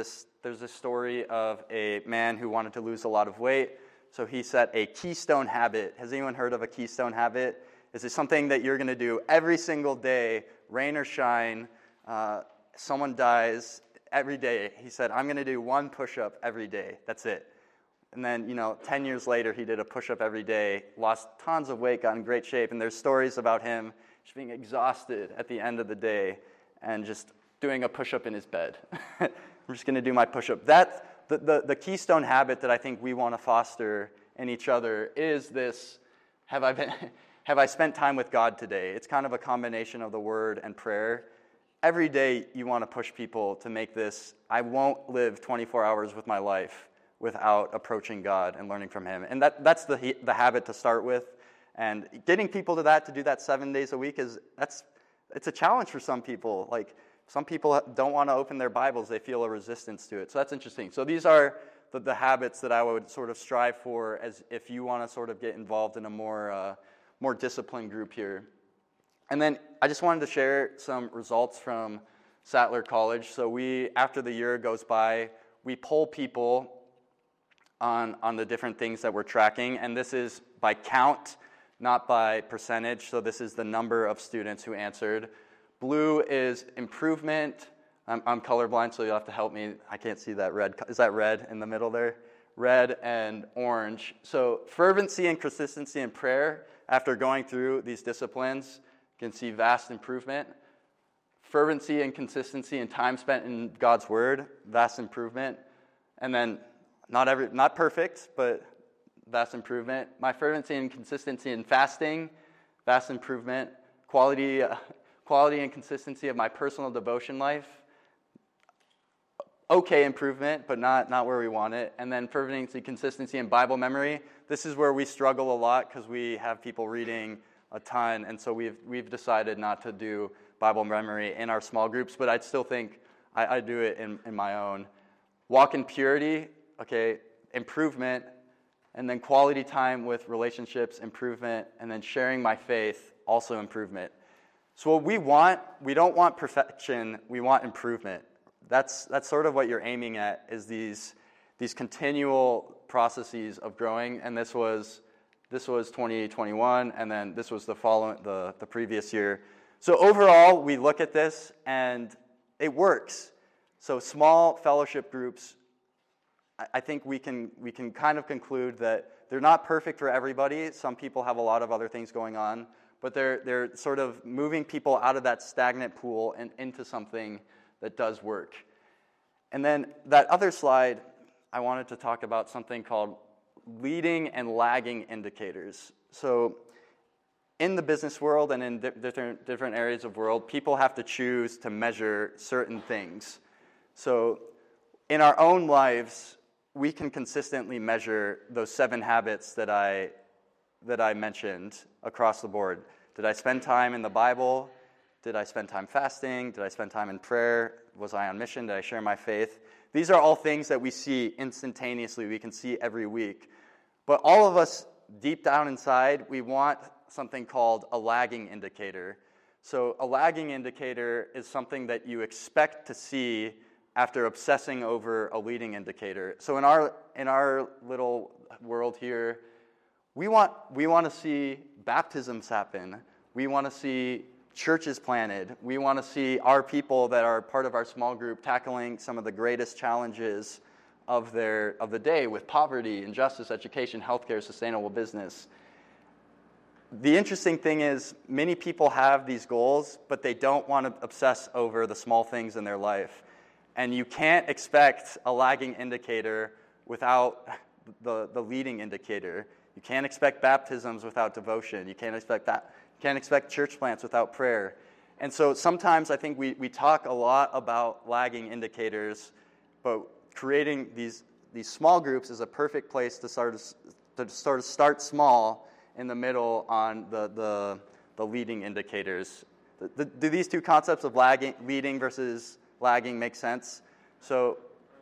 there's a story of a man who wanted to lose a lot of weight. So he set a keystone habit. Has anyone heard of a keystone habit? Is it something that you're going to do every single day, rain or shine, someone dies, every day? He said, I'm going to do one push-up every day. That's it. And then, 10 years later, he did a push-up every day, lost tons of weight, got in great shape. And there's stories about him just being exhausted at the end of the day and just doing a push-up in his bed. I'm just going to do my push-up. The keystone habit that I think we want to foster in each other is this, have I spent time with God today? It's kind of a combination of the word and prayer. Every day you want to push people to make this, I won't live 24 hours with my life without approaching God and learning from Him. And that's the habit to start with. And getting people to do that 7 days a week it's a challenge for some people. Like, some people don't want to open their Bibles. They feel a resistance to it. So that's interesting. So these are the habits that I would sort of strive for as if you want to sort of get involved in a more disciplined group here. And then I just wanted to share some results from Sattler College. So after the year goes by, we poll people on the different things that we're tracking. And this is by count, not by percentage. So this is the number of students who answered. Blue is improvement. I'm colorblind, so you'll have to help me. I can't see that red. Is that red in the middle there? Red and orange. So fervency and consistency in prayer, after going through these disciplines, you can see vast improvement. Fervency and consistency in time spent in God's Word, vast improvement. And then not perfect, but vast improvement. My fervency and consistency in fasting, vast improvement. Quality and consistency of my personal devotion life, okay improvement, but not where we want it. And then fervency, consistency in Bible memory. This is where we struggle a lot because we have people reading a ton, and so we've decided not to do Bible memory in our small groups, but I'd still think I do it in my own. Walk in purity, okay, improvement. And then quality time with relationships, improvement. And then sharing my faith, also improvement. So what we don't want perfection, we want improvement. That's sort of what you're aiming at, is these continual processes of growing. And this was 2021, and then this was the previous year. So overall, we look at this and it works. So small fellowship groups, I think we can kind of conclude that they're not perfect for everybody. Some people have a lot of other things going on, but they're sort of moving people out of that stagnant pool and into something that does work. And then that other slide, I wanted to talk about something called leading and lagging indicators. So in the business world and in different areas of world, people have to choose to measure certain things. So in our own lives, we can consistently measure those 7 habits that I mentioned across the board. Did I spend time in the Bible? Did I spend time fasting? Did I spend time in prayer? Was I on mission? Did I share my faith? These are all things that we see instantaneously. We can see every week. But all of us, deep down inside, we want something called a lagging indicator. So a lagging indicator is something that you expect to see after obsessing over a leading indicator. So in our little world here, we want to see baptisms happen. We want to see churches planted. We want to see our people that are part of our small group tackling some of the greatest challenges of the day with poverty, injustice, education, healthcare, sustainable business. The interesting thing is many people have these goals, but they don't want to obsess over the small things in their life. And you can't expect a lagging indicator without the leading indicator. You can't expect baptisms without devotion. You can't expect church plants without prayer. And so sometimes I think we talk a lot about lagging indicators, but creating these small groups is a perfect place to start small in the middle on the leading indicators. Do these two concepts of leading versus lagging make sense? So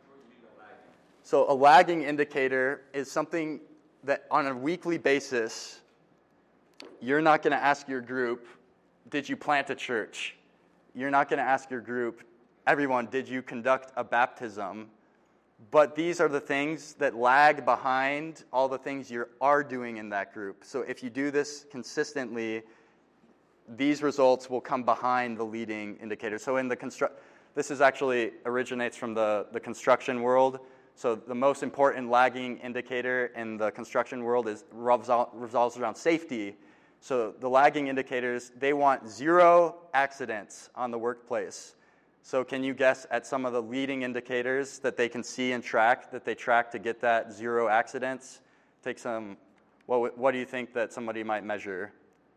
a lagging indicator is something that on a weekly basis, you're not going to ask your group, did you plant a church? You're not going to ask your group, everyone, did you conduct a baptism? but these are the things that lag behind all the things you are doing in that group. So if you do this consistently, these results will come behind the leading indicators. So in the this is actually originates from the construction world. So the most important lagging indicator in the construction world revolves around safety. So the lagging indicators, they want 0 accidents on the workplace. So can you guess at some of the leading indicators that they can see and track, that they track to get that 0 accidents? Take some, what do you think that somebody might measure?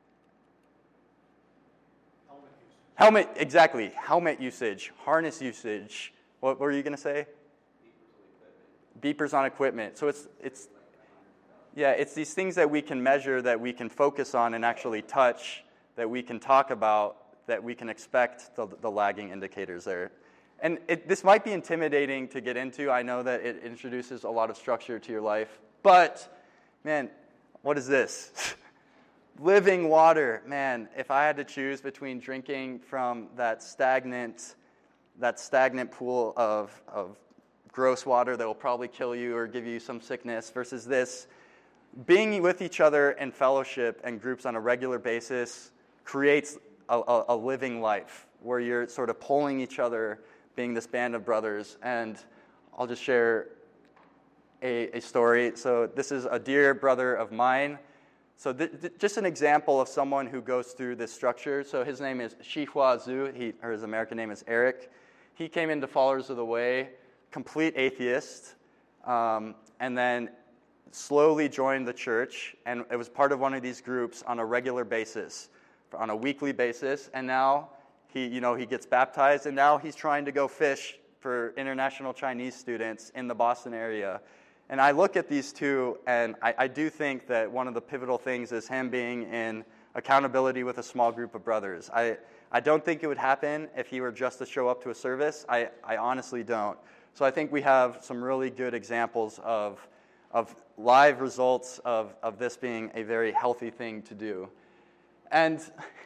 Exactly. Helmet usage, harness usage. What were you going to say? Beepers on equipment. So it's these things that we can measure, that we can focus on and actually touch, that we can talk about, that we can expect the lagging indicators there. And this might be intimidating to get into. I know that it introduces a lot of structure to your life. But, man, what is this? Living water. Man, if I had to choose between drinking from that stagnant pool of gross water that will probably kill you or give you some sickness versus this, being with each other in fellowship and groups on a regular basis creates a living life where you're sort of pulling each other, being this band of brothers. And I'll just share a story. So this is a dear brother of mine. So just an example of someone who goes through this structure. So his name is Shihua Zhu, or his American name is Eric. He came into Followers of the Way, complete atheist, and then slowly joined the church, and it was part of one of these groups on a regular basis, on a weekly basis, and now he gets baptized, and now he's trying to go fish for international Chinese students in the Boston area. And I look at these two, and I do think that one of the pivotal things is him being in accountability with a small group of brothers. I don't think it would happen if he were just to show up to a service. I honestly don't. So I think we have some really good examples of live results of this being a very healthy thing to do. And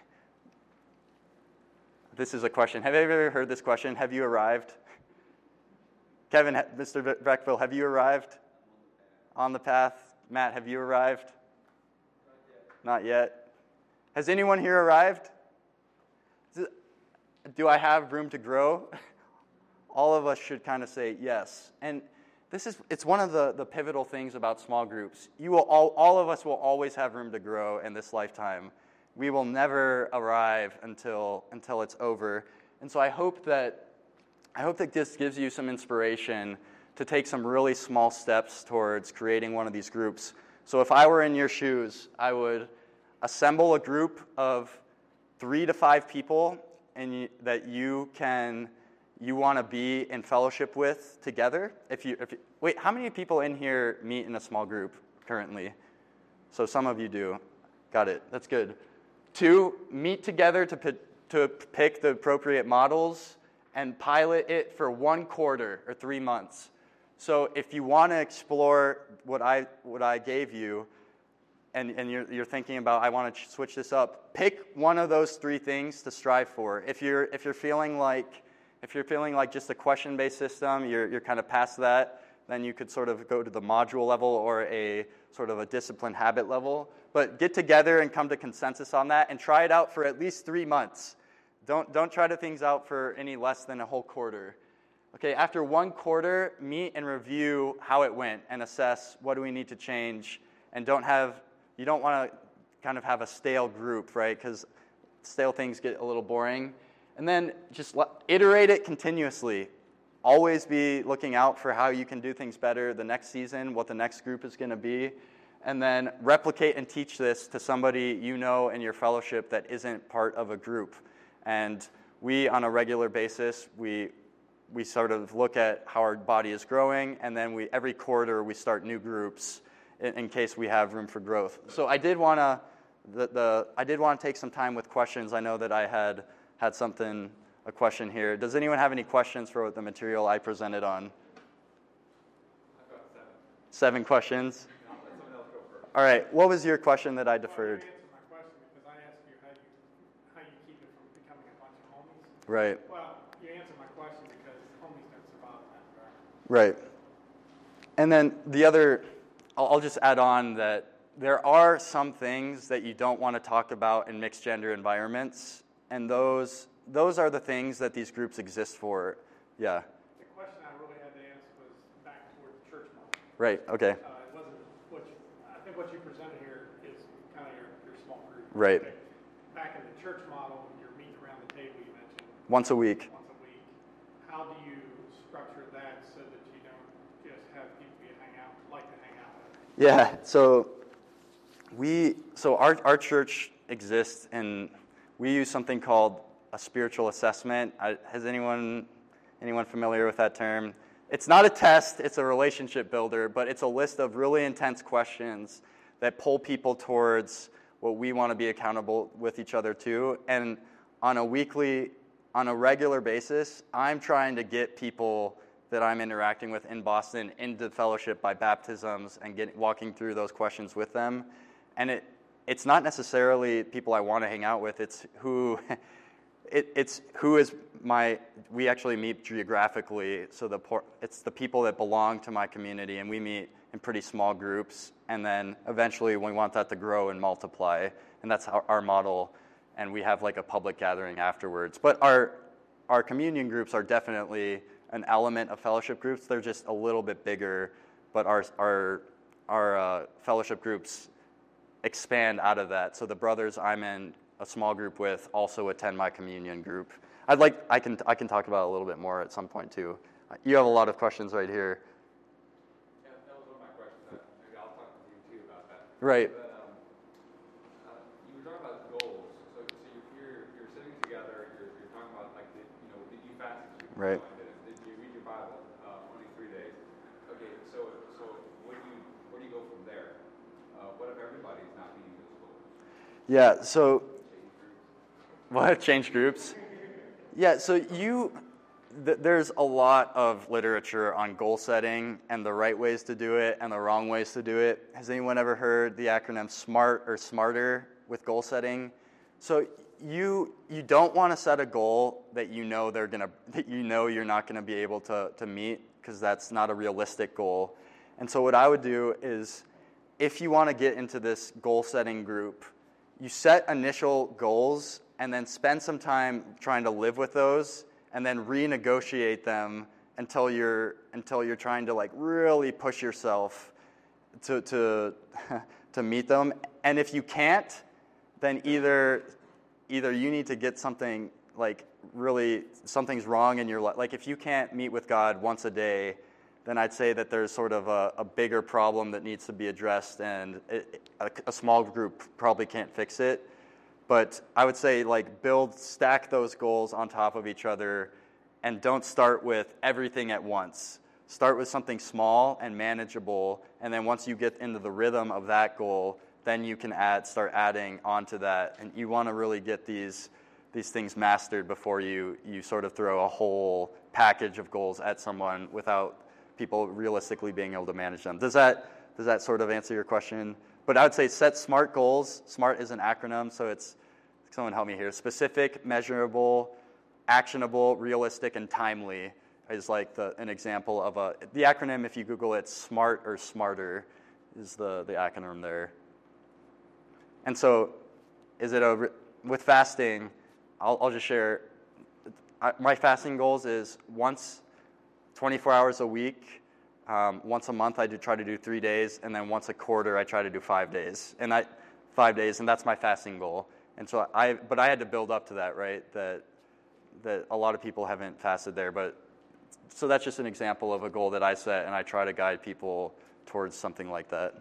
this is a question. Have you ever heard this question? Have you arrived? Kevin, Mr. Breckville, have you arrived on the path? Matt, have you arrived? Not yet. Has anyone here arrived? Do I have room to grow? All of us should kind of say yes. And it's one of the pivotal things about small groups. All of us will always have room to grow in this lifetime. We will never arrive until it's over. And so I hope that this gives you some inspiration to take some really small steps towards creating one of these groups. So if I were in your shoes, I would assemble a group of 3 to 5 people that you want to be in fellowship with together. Wait, how many people in here meet in a small group currently? So some of you do. Got it. That's good. 2, meet together to pick the appropriate models and pilot it for 1 quarter or 3 months. So if you want to explore what I gave you, and you're thinking about, I want to switch this up, pick one of those 3 things to strive for. If you're feeling like just a question-based system, you're kind of past that, then you could sort of go to the module level or a sort of a discipline habit level. But get together and come to consensus on that and try it out for at least 3 months. Don't try to things out for any less than a whole quarter. Okay, after 1 quarter, meet and review how it went and assess what do we need to change. And you don't want to kind of have a stale group, right? Because stale things get a little boring. And then just iterate it continuously. Always be looking out for how you can do things better the next season, what the next group is going to be. And then replicate and teach this to somebody you know in your fellowship that isn't part of a group. And we, on a regular basis, we sort of look at how our body is growing, and then every quarter we start new groups in case we have room for growth. So I did want to take some time with questions. I know that I had a question here. Does anyone have any questions for the material I presented on? I've got 7. 7 questions? No, let someone else go first. All right. What was your question that I deferred? You answered my question because I asked you how you keep it from becoming a bunch of homies. Right. Well, you answered my question because homies don't survive in that environment. Right. And then the other, I'll just add on that there are some things that you don't want to talk about in mixed gender environments, and those are the things that these groups exist for. Yeah. The question I really had to answer was back toward the church model. Right, okay. It wasn't I think what you presented here is kind of your small group. Right. Okay. Back in the church model, you're meeting around the table, you mentioned. Once a week. How do you structure that so that you don't just have people you like to hang out with? Yeah, so our church exists, and we use something called a spiritual assessment. Has anyone familiar with that term? It's not a test, it's a relationship builder, but it's a list of really intense questions that pull people towards what we want to be accountable with each other to. And on a regular basis, I'm trying to get people that I'm interacting with in Boston into fellowship by baptisms and walking through those questions with them. And it's not necessarily people I want to hang out with, it's who we actually meet geographically, so it's the people that belong to my community, and we meet in pretty small groups, and then eventually we want that to grow and multiply, and that's our model, and we have like a public gathering afterwards. But our communion groups are definitely an element of fellowship groups. They're just a little bit bigger, but our fellowship groups expand out of that. So the brothers I'm in a small group with also attend my communion group. I can talk about it a little bit more at some point too. You have a lot of questions right here. Yeah, that was one of my questions. Maybe I'll talk with you too about that. Right. But, you were talking about goals. So you're sitting together. You're talking about like you fast. Right. Did you read your Bible only 3 days? Okay. So where do you go from there? What if everybody's not meeting those goals? Yeah. So. What? Change groups? Yeah, so there's a lot of literature on goal setting and the right ways to do it and the wrong ways to do it. Has anyone ever heard the acronym SMART or SMARTER with goal setting? So you don't want to set a goal that you're not gonna be able to meet, because that's not a realistic goal. And so what I would do is, if you want to get into this goal setting group, you set initial goals and then spend some time trying to live with those, and then renegotiate them until you're trying to like really push yourself to meet them. And if you can't, then either you need to get something like really something's wrong in your life. Like if you can't meet with God once a day, then I'd say that there's sort of a bigger problem that needs to be addressed, and a small group probably can't fix it. But I would say stack those goals on top of each other, and don't start with everything at once. Start with something small and manageable, and then once you get into the rhythm of that goal, then you can start adding onto that. And you want to really get these things mastered before you sort of throw a whole package of goals at someone without people realistically being able to manage them. Does that sort of answer your question? But I would say set SMART goals. SMART is an acronym, so it's, someone help me here, specific, measurable, actionable, realistic, and timely is like an example of the acronym. If you Google it, SMART or SMARTER is the acronym there. And so with fasting, I'll just share, my fasting goals is once 24 hours a week. Once a month, I try to do 3 days, and then once a quarter, I try to do 5 days. And that's my fasting goal. And so I had to build up to that, right? That a lot of people haven't fasted there, so that's just an example of a goal that I set, and I try to guide people towards something like that.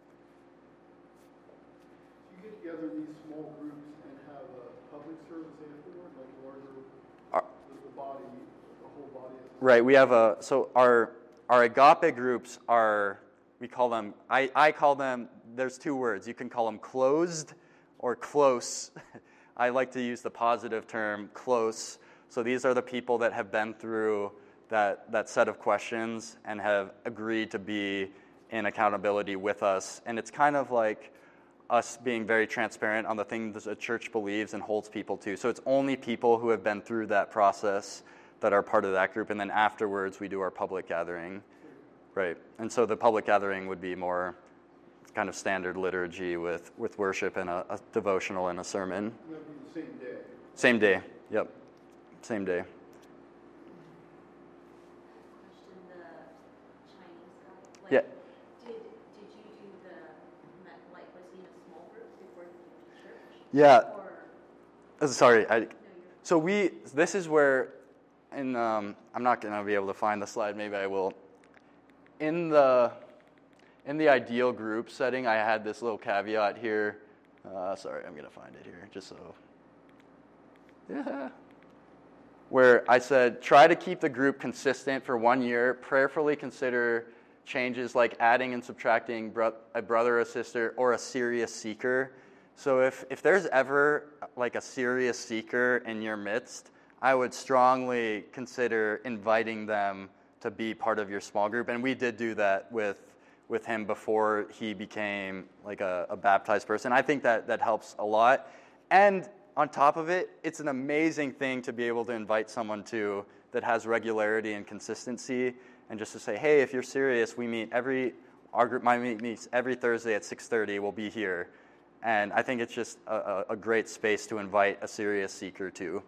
Do you get together these small groups and have a public service afterward, like larger, the whole body? Right. We have our agape groups we call them, I call them, there's 2 words. You can call them closed or close. I like to use the positive term, close. So these are the people that have been through that set of questions and have agreed to be in accountability with us. And it's kind of like us being very transparent on the things a church believes and holds people to. So it's only people who have been through that process that are part of that group, and then afterwards we do our public gathering. Right. And so the public gathering would be more kind of standard liturgy with worship and a devotional and a sermon. That would be the same day. Same day. Yep. Same day. Question, the Chinese guy. Like, Yeah. Did you do like, was he in a small group before he came to church? Yeah. Or, Sorry. no, you're So this is where, I'm not going to be able to find the slide. Maybe I will. In the ideal group setting, I had this little caveat here. Sorry, I'm going to find it here, just so. Yeah. Where I said, try to keep the group consistent for 1 year. Prayerfully consider changes like adding and subtracting a brother or sister or a serious seeker. So if there's ever like a serious seeker in your midst, I would strongly consider inviting them to be part of your small group. And we did do that with him before he became like a baptized person. I think that helps a lot. And on top of it, it's an amazing thing to be able to invite someone to that has regularity and consistency, and just to say, hey, if you're serious, our group meets every Thursday at 6:30. We'll be here. And I think it's just a great space to invite a serious seeker to.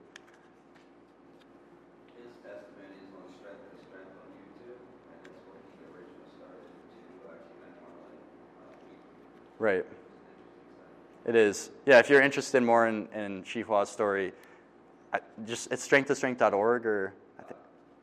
His testimony is on Strength and Strength on YouTube, and it's what he originally started to actually mentor. Right. It is. Yeah, if you're interested more in Shihua's story, it's strength2strength.org or I think.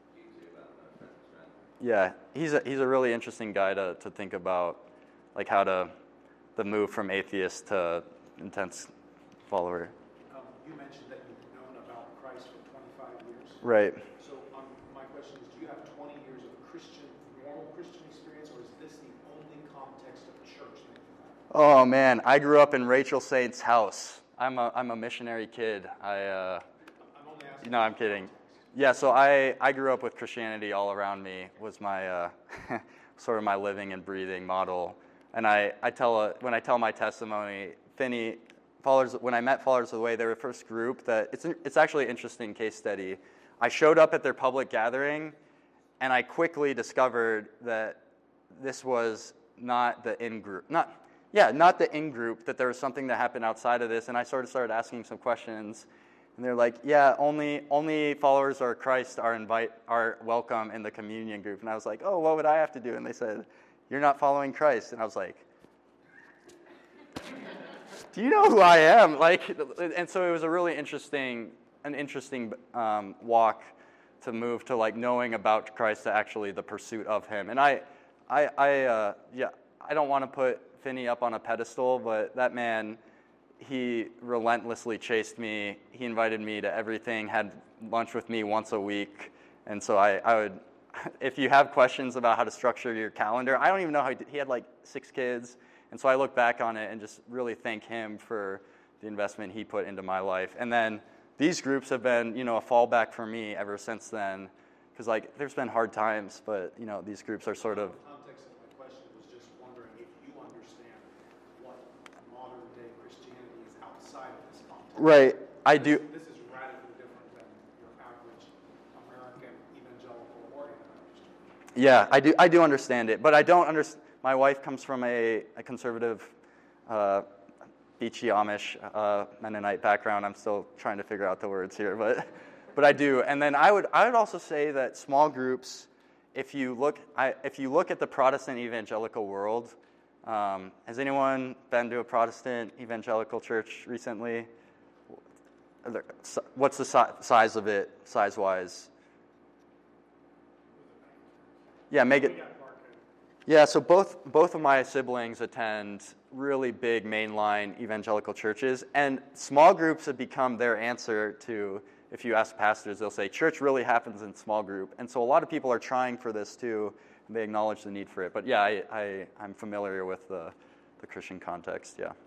Yeah, he's a really interesting guy to think about, like how the move from atheist to intense follower. You mentioned that you've known about Christ for 25 years. Right. So my question is, do you have 20 years of normal Christian experience, or is this the only context of church that you have? Oh man, I grew up in Rachel Saint's house. I'm a missionary kid. I'm only asking. No, I'm kidding. Yeah, so I grew up with Christianity all around me. Was my sort of my living and breathing model. And when I tell my testimony, when I met Followers of the Way, they were the first group that it's actually an interesting case study. I showed up at their public gathering, and I quickly discovered that this was not the in-group. Not the in-group, that there was something that happened outside of this, and I sort of started asking some questions, and they're like, yeah, only followers of Christ are welcome in the communion group. And I was like, oh, what would I have to do? And they said, you're not following Christ. And I was like, do you know who I am? And so it was a really interesting walk to move to like knowing about Christ to actually the pursuit of him. And I don't want to put Finney up on a pedestal, but that man, he relentlessly chased me. He invited me to everything, had lunch with me once a week. And so I would, if you have questions about how to structure your calendar, I don't even know how he had like 6 kids. And so I look back on it and just really thank him for the investment he put into my life. And then these groups have been, a fallback for me ever since then. Because like there's been hard times, but these groups are sort of. The context of my question was just wondering if you understand what modern day Christianity is outside of this context. Right, I do. This is radically different than your average American evangelical organized. Yeah, I do understand it, but I don't understand. My wife comes from a conservative, beachy Amish Mennonite background. I'm still trying to figure out the words here, but I do. And then I would also say that small groups, if you look at the Protestant evangelical world, has anyone been to a Protestant evangelical church recently? What's the size of it, size-wise? Yeah, Megan. Yeah, so both of my siblings attend really big mainline evangelical churches, and small groups have become their answer to, if you ask pastors, they'll say, church really happens in small group. And so a lot of people are trying for this too, and they acknowledge the need for it. But yeah, I'm familiar with the Christian context, yeah.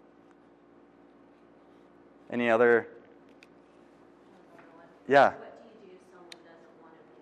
Any other? Yeah. What do you do if someone doesn't want to be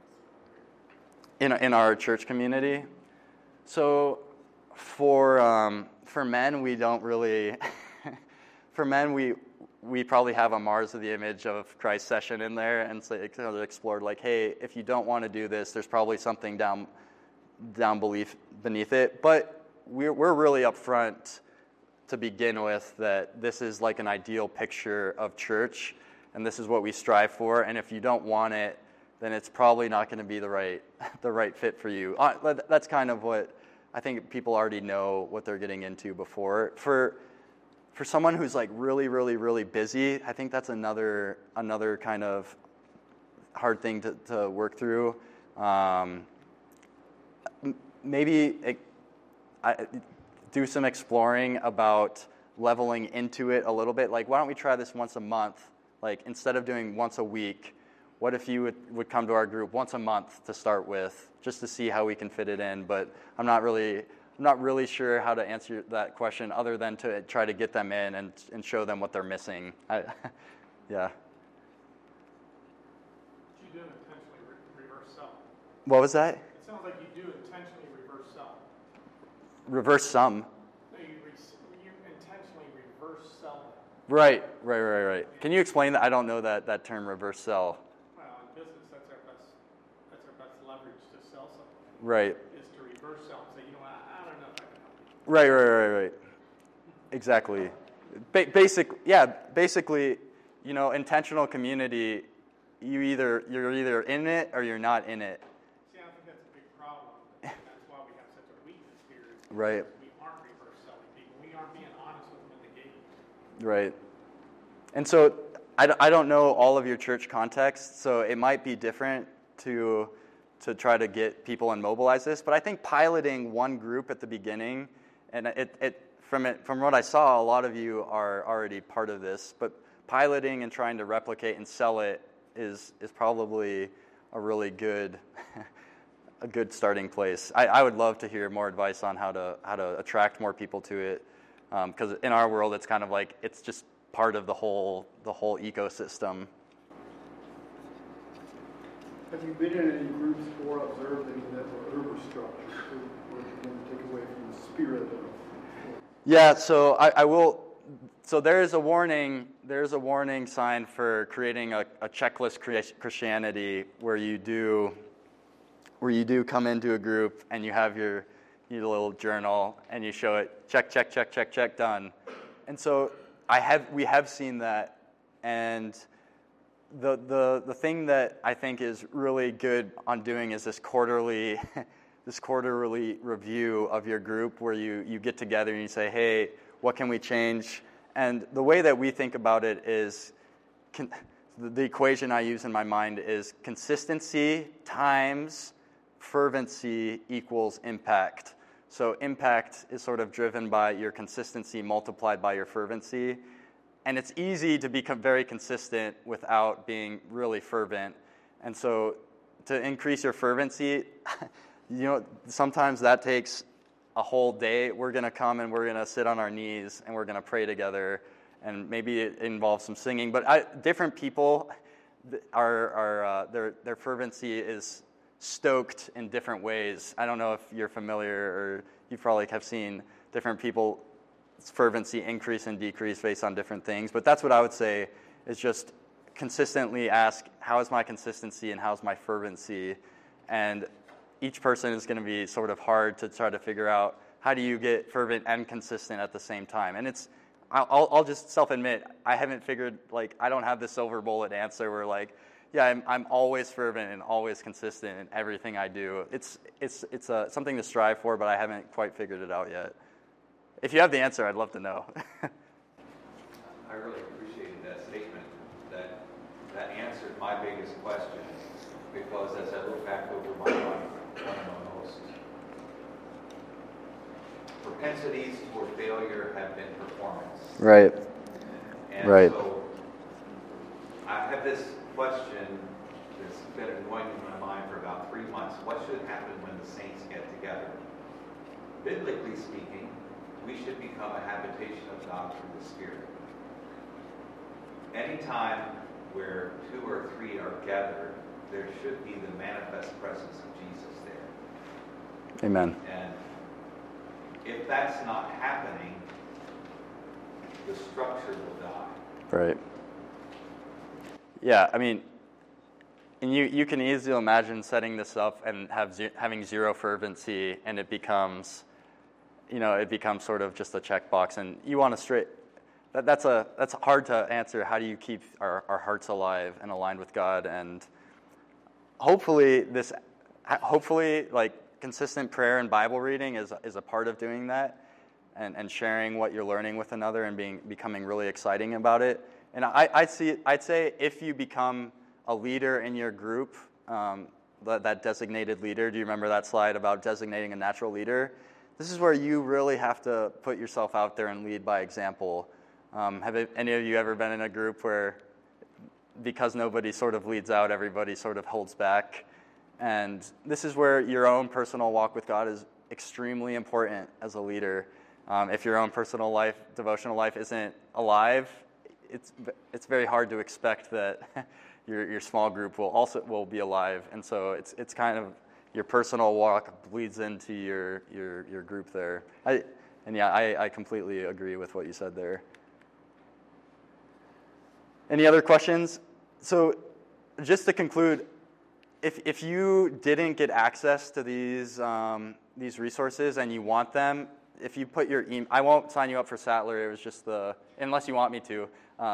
a part of a small group? In our church community? So for men, we don't really. For men, we probably have a Mars of the Image of Christ session in there, and so it kind of explored like, hey, if you don't want to do this, there's probably something down down beneath it. But we're really upfront to begin with that this is like an ideal picture of church, and this is what we strive for. And if you don't want it, then it's probably not going to be the right fit for you. That's kind of what I think people already know what they're getting into before. For someone who's like really, really, really busy, I think that's another kind of hard thing to work through. Maybe do some exploring about leveling into it a little bit. Like, why don't we try this once a month? Like, instead of doing once a week, what if you would come to our group once a month to start with, just to see how we can fit it in? But I'm not really sure how to answer that question other than to try to get them in and show them what they're missing. Yeah. You do intentionally reverse sell. What was that? It sounds like you do intentionally reverse sell. Reverse sum. No, you intentionally reverse sell them. Right. Can you explain that? I don't know that term, reverse sell. Well, in business, that's our best leverage to sell something. Right. Is to reverse sell and say, you know what, I don't know if I can help you. Right. Exactly. Basically, intentional community, you're either in it or you're not in it. See, I think that's a big problem. That's why we have such a weakness here. Right. We aren't reverse selling people. We aren't being honest with them at the gate. Right. And so I don't know all of your church context, so it might be different to try to get people and mobilize this. But I think piloting one group at the beginning, and from what I saw, a lot of you are already part of this, but piloting and trying to replicate and sell it is probably a really good a good starting place. I would love to hear more advice on how to attract more people to it, because in our world it's kind of like it's just part of the whole ecosystem. Have you been in any groups or observed any that were overstructured, where you can take away from the spirit of? Yeah, so I will. So there is a warning. There's a warning sign for creating a checklist Christianity where you do come into a group and you have your little journal and you show it, check, done. And so we have seen that, and the thing that I think is really good on doing is this quarterly review of your group where you get together and you say, hey, what can we change? And the way that we think about it is, the equation I use in my mind is consistency times fervency equals impact. So impact is sort of driven by your consistency multiplied by your fervency. And it's easy to become very consistent without being really fervent. And so to increase your fervency, sometimes that takes a whole day. We're going to come and we're going to sit on our knees and we're going to pray together, and maybe it involves some singing. But different people, their fervency is stoked in different ways. I don't know if you're familiar, or you probably have seen different people's fervency increase and decrease based on different things. But that's what I would say is just consistently ask, how is my consistency and how's my fervency? And each person is going to be sort of hard to try to figure out, how do you get fervent and consistent at the same time? And I'll just self-admit, I haven't figured, I don't have the silver bullet answer where I'm always fervent and always consistent in everything I do. It's something to strive for, but I haven't quite figured it out yet. If you have the answer, I'd love to know. I really appreciated that statement. That answered my biggest question, because as I look back over my life, one of the most propensities toward failure have been performance. Right. And right. So I have this question that's been annoying in my mind for about 3 months. What should happen when the saints get together? Biblically speaking, we should become a habitation of God through the Spirit. Anytime where 2 or 3 are gathered, there should be the manifest presence of Jesus there. Amen. And if that's not happening, the structure will die. Right. Yeah, I mean, And you can easily imagine setting this up and having zero fervency, and it becomes sort of just a checkbox. And you want to that's hard to answer. How do you keep our hearts alive and aligned with God? And hopefully like consistent prayer and Bible reading is a part of doing that, and sharing what you're learning with another and becoming really exciting about it. And I'd say if you become a leader in your group, that designated leader, do you remember that slide about designating a natural leader? This is where you really have to put yourself out there and lead by example. Have any of you ever been in a group where, because nobody sort of leads out, everybody sort of holds back? And this is where your own personal walk with God is extremely important as a leader. If your own personal life, devotional life isn't alive, it's very hard to expect that your small group will be alive. And so it's kind of your personal walk bleeds into your group there. I completely agree with what you said there. Any other questions? So just to conclude, if you didn't get access to these resources and you want them, if you put your email, I won't sign you up for Sattler. It was just unless you want me to.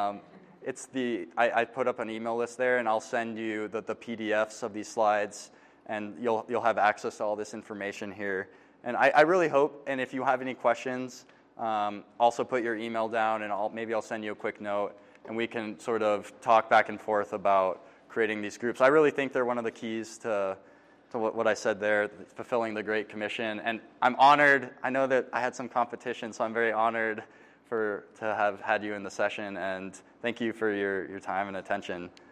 I put up an email list there, and I'll send you the PDFs of these slides, and you'll have access to all this information here. And I really hope, and if you have any questions, also put your email down, and maybe I'll send you a quick note, and we can sort of talk back and forth about creating these groups. I really think they're one of the keys to what I said there, fulfilling the Great Commission. And I'm honored. I know that I had some competition, so I'm very honored to have had you in the session. And thank you for your time and attention.